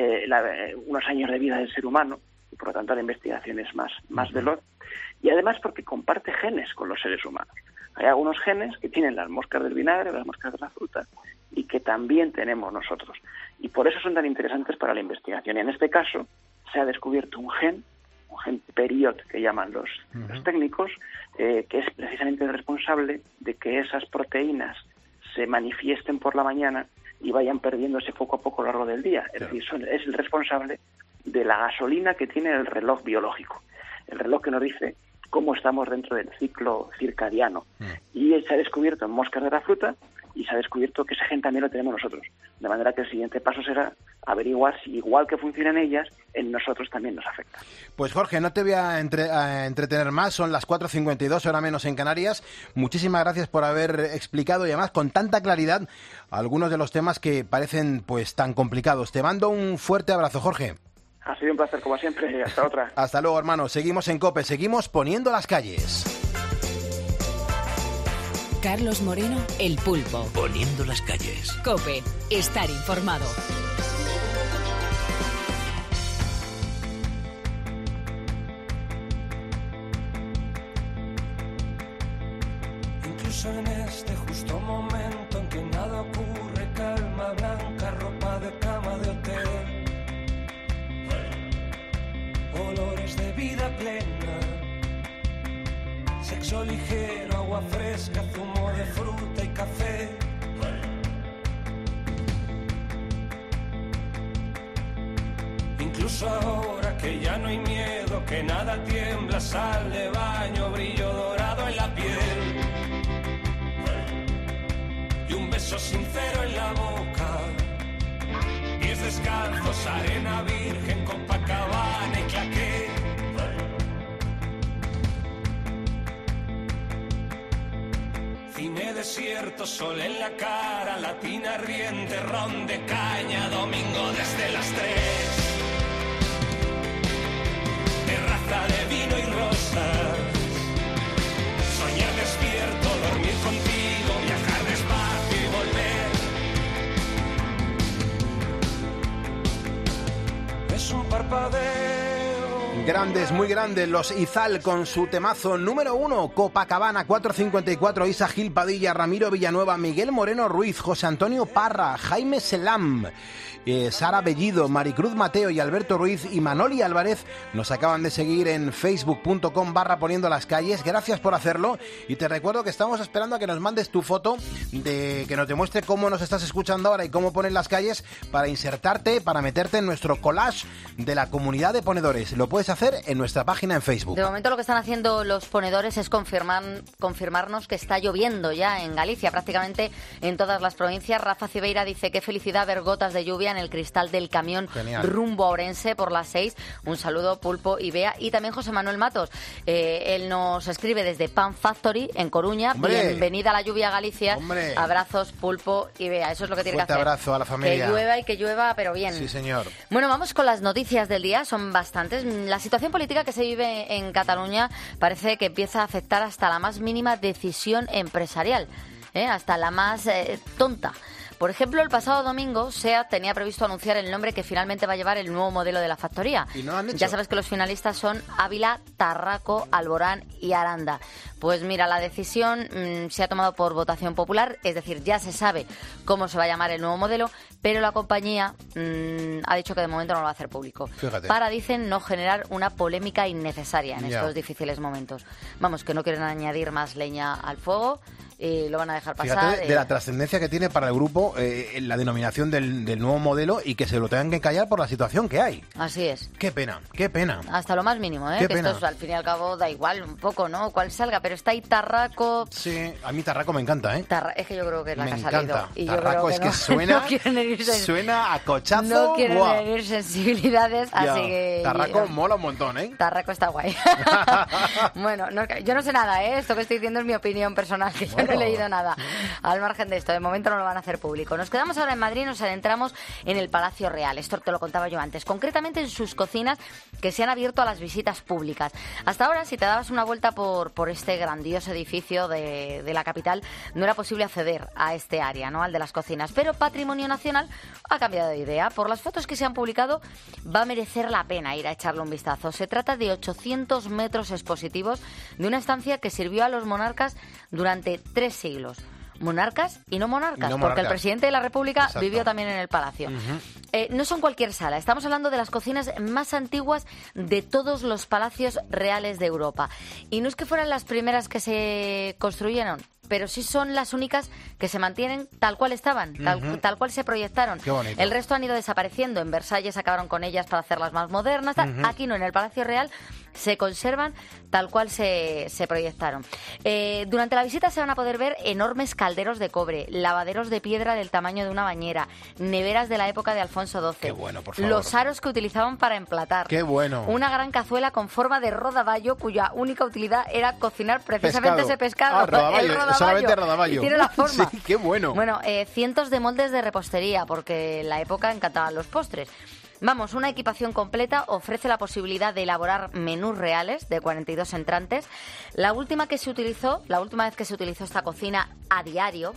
unos años de vida del ser humano y por lo tanto la investigación es más veloz. Y además porque comparte genes con los seres humanos. Hay algunos genes que tienen las moscas del vinagre, las moscas de la fruta, y que también tenemos nosotros. Y por eso son tan interesantes para la investigación. Y en este caso se ha descubierto un gen period, que llaman los técnicos, que es precisamente el responsable de que esas proteínas se manifiesten por la mañana y vayan perdiéndose poco a poco a lo largo del día. Es decir, es el responsable de la gasolina que tiene el reloj biológico. El reloj que nos dice cómo estamos dentro del ciclo circadiano. Y se ha descubierto en moscas de la fruta y se ha descubierto que ese gen también lo tenemos nosotros. De manera que el siguiente paso será averiguar si, igual que funcionan ellas, en nosotros también nos afecta. Pues Jorge, no te voy a entretener más, son las 4:52, hora menos en Canarias. Muchísimas gracias por haber explicado y además con tanta claridad algunos de los temas que parecen pues tan complicados. Te mando un fuerte abrazo, Jorge. Ha sido un placer, como siempre. Hasta otra. Hasta luego, hermano. Seguimos en COPE. Seguimos poniendo las calles. Carlos Moreno, El Pulpo. Poniendo las calles. COPE. Estar informado. Incluso en este justo momento en que nada ocurre, calma blanca, ropa de cama de hotel. Olores de vida plena, sexo ligero, agua fresca, zumo de fruta y café. Incluso ahora que ya no hay miedo, que nada tiembla, sal de baño, brillo dorado en la piel y un beso sincero en la boca. Pies descalzos, arena virgen, Copacabana y claqué. Cine desierto, sol en la cara, latina ardiente, ron de caña, domingo desde las 3. Terraza de vino y rosas, soñar despierto, dormir contigo, viajar despacio y volver. grandes, muy grandes, los Izal con su temazo número 1, Copacabana, 454, Isa Gil Padilla, Ramiro Villanueva, Miguel Moreno Ruiz, José Antonio Parra, Jaime Selam, Sara Bellido, Maricruz Mateo y Alberto Ruiz y Manoli Álvarez nos acaban de seguir en facebook.com/poniendo las calles. Gracias por hacerlo y te recuerdo que estamos esperando a que nos mandes tu foto, de que nos demuestre cómo nos estás escuchando ahora y cómo pones las calles para insertarte, para meterte en nuestro collage de la comunidad de ponedores. Lo puedes hacer en nuestra página en Facebook. De momento lo que están haciendo los ponedores es confirmarnos que está lloviendo ya en Galicia, prácticamente en todas las provincias. Rafa Cibeira dice: qué felicidad ver gotas de lluvia en el cristal del camión. Genial. Rumbo a Ourense por las 6. Un saludo, Pulpo y Bea. Y también José Manuel Matos. Él nos escribe desde Pan Factory en Coruña. ¡Hombre! Bienvenida a la lluvia a Galicia. ¡Hombre! Abrazos, Pulpo y Bea. Eso es lo que tiene que hacer. Abrazo a la familia. Que llueva y que llueva, pero bien. Sí, señor. Bueno, vamos con las noticias del día. Son bastantes. La situación política que se vive en Cataluña parece que empieza a afectar hasta la más mínima decisión empresarial, hasta la más tonta. Por ejemplo, el pasado domingo SEAT tenía previsto anunciar el nombre que finalmente va a llevar el nuevo modelo de la factoría. ¿Y no lo han hecho? Ya sabes que los finalistas son Ávila, Tarraco, Alborán y Aranda. Pues mira, la decisión se ha tomado por votación popular, es decir, ya se sabe cómo se va a llamar el nuevo modelo, pero la compañía ha dicho que de momento no lo va a hacer público. Fíjate. Para, dicen, no generar una polémica innecesaria en estos difíciles momentos. Vamos, que no quieren añadir más leña al fuego. Lo van a dejar pasar. Fíjate de la trascendencia que tiene para el grupo la denominación del nuevo modelo y que se lo tengan que callar por la situación que hay. Así es. Qué pena, qué pena. Hasta lo más mínimo, Qué que pena. esto al fin y al cabo da igual un poco, ¿no? Cuál salga, pero está ahí Tarraco. Sí, a mí Tarraco me encanta, es que yo creo que es la que ha encanta. salido. Y Tarraco yo creo es que suena, no suena a cochazo. No quieren herir sensibilidades, ya. así que... Tarraco mola un montón, ¿eh? Tarraco está guay. Bueno, yo no sé nada, esto que estoy diciendo es mi opinión personal, que yo no he leído nada. Al margen de esto, de momento no lo van a hacer público. Nos quedamos ahora en Madrid y nos adentramos en el Palacio Real. Esto te lo contaba yo antes. Concretamente en sus cocinas que se han abierto a las visitas públicas. Hasta ahora, si te dabas una vuelta por este grandioso edificio de la capital, no era posible acceder a este área, ¿no? Al de las cocinas. Pero Patrimonio Nacional ha cambiado de idea. Por las fotos que se han publicado, va a merecer la pena ir a echarle un vistazo. Se trata de 800 metros expositivos de una estancia que sirvió a los monarcas durante 3 siglos. Monarcas y no monarcas, porque el presidente de la República vivió también en el palacio. No son cualquier sala, estamos hablando de las cocinas más antiguas de todos los palacios reales de Europa. Y no es que fueran las primeras que se construyeron, pero sí son las únicas que se mantienen tal cual estaban, tal cual se proyectaron. Qué bonito. El resto han ido desapareciendo. En Versalles acabaron con ellas para hacerlas más modernas. Aquí no, en el Palacio Real se conservan tal cual se proyectaron. Durante la visita se van a poder ver enormes calderos de cobre, lavaderos de piedra del tamaño de una bañera, neveras de la época de Alfonso XII. Qué bueno, por favor. Los aros que utilizaban para emplatar. Qué bueno. Una gran cazuela con forma de rodaballo cuya única utilidad era cocinar precisamente ese pescado. Rodaballo. Solamente rodaballo. Y tiene la forma. Sí, qué bueno. Bueno, cientos de moldes de repostería, porque en la época encantaban los postres. Vamos, una equipación completa ofrece la posibilidad de elaborar menús reales de 42 entrantes. La última vez que se utilizó esta cocina a diario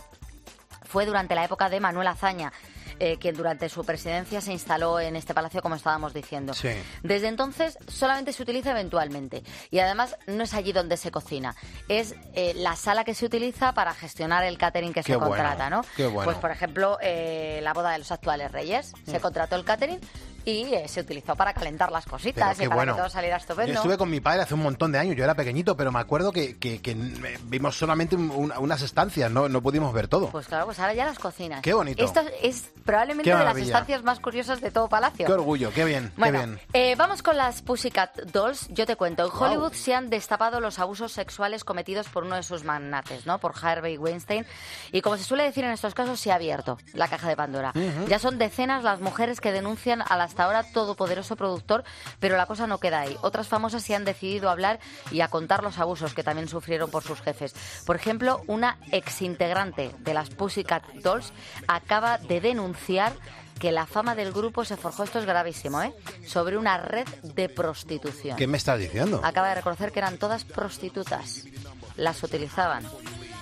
fue durante la época de Manuel Azaña, quien durante su presidencia se instaló en este palacio, como estábamos diciendo. Sí. Desde entonces solamente se utiliza eventualmente y además no es allí donde se cocina, es la sala que se utiliza para gestionar el catering que se contrata, ¿no? Qué bueno. Pues por ejemplo, la boda de los actuales reyes, se contrató el catering y se utilizó para calentar las cositas y para que todo saliera estupendo. Yo estuve con mi padre hace un montón de años, yo era pequeñito, pero me acuerdo que vimos solamente unas estancias, no pudimos ver todo. Pues claro, pues ahora ya las cocinas. Qué bonito. Esto es probablemente de las estancias más curiosas de todo palacio. Qué orgullo, qué bien, bueno, qué bien. Vamos con las Pussycat Dolls. Yo te cuento, en Hollywood se han destapado los abusos sexuales cometidos por uno de sus magnates, ¿no? Por Harvey Weinstein. Y como se suele decir en estos casos, se ha abierto la caja de Pandora. Ya son decenas las mujeres que denuncian al hasta ahora todopoderoso productor, pero la cosa no queda ahí. Otras famosas se han decidido a hablar y a contar los abusos que también sufrieron por sus jefes. Por ejemplo, una exintegrante de las Pussycat Dolls acaba de denunciar que la fama del grupo se forjó, esto es gravísimo, sobre una red de prostitución. ¿Qué me estás diciendo? Acaba de reconocer que eran todas prostitutas. Las utilizaban.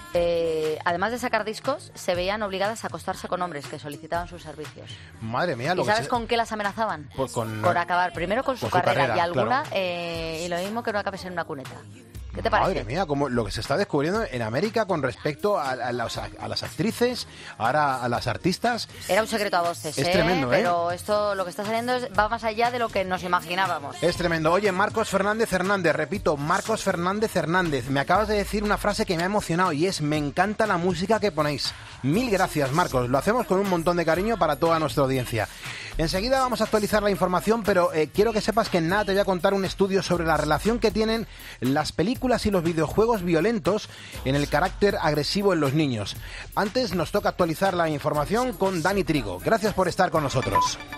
además de sacar discos, se veían obligadas a acostarse con hombres que solicitaban sus servicios. Madre mía. ¿Y sabes con qué las amenazaban? Pues por acabar primero con su carrera y alguna, claro. Y lo mismo que no acabes en una cuneta. ¿Qué te parece? Madre mía, como lo que se está descubriendo en América con respecto a las actrices, ahora a las artistas. Era un secreto a voces, es tremendo, pero esto, lo que está saliendo va más allá de lo que nos imaginábamos. Es tremendo. Oye, Marcos Fernández Hernández, repito, Marcos Fernández Hernández, me acabas de decir una frase que me ha emocionado y es: me encanta la música que ponéis. Mil gracias, Marcos. Lo hacemos con un montón de cariño para toda nuestra audiencia. Enseguida vamos a actualizar la información, pero quiero que sepas que en nada te voy a contar un estudio sobre la relación que tienen las películas y los videojuegos violentos en el carácter agresivo en los niños. Antes nos toca actualizar la información con Dani Trigo. Gracias por estar con nosotros.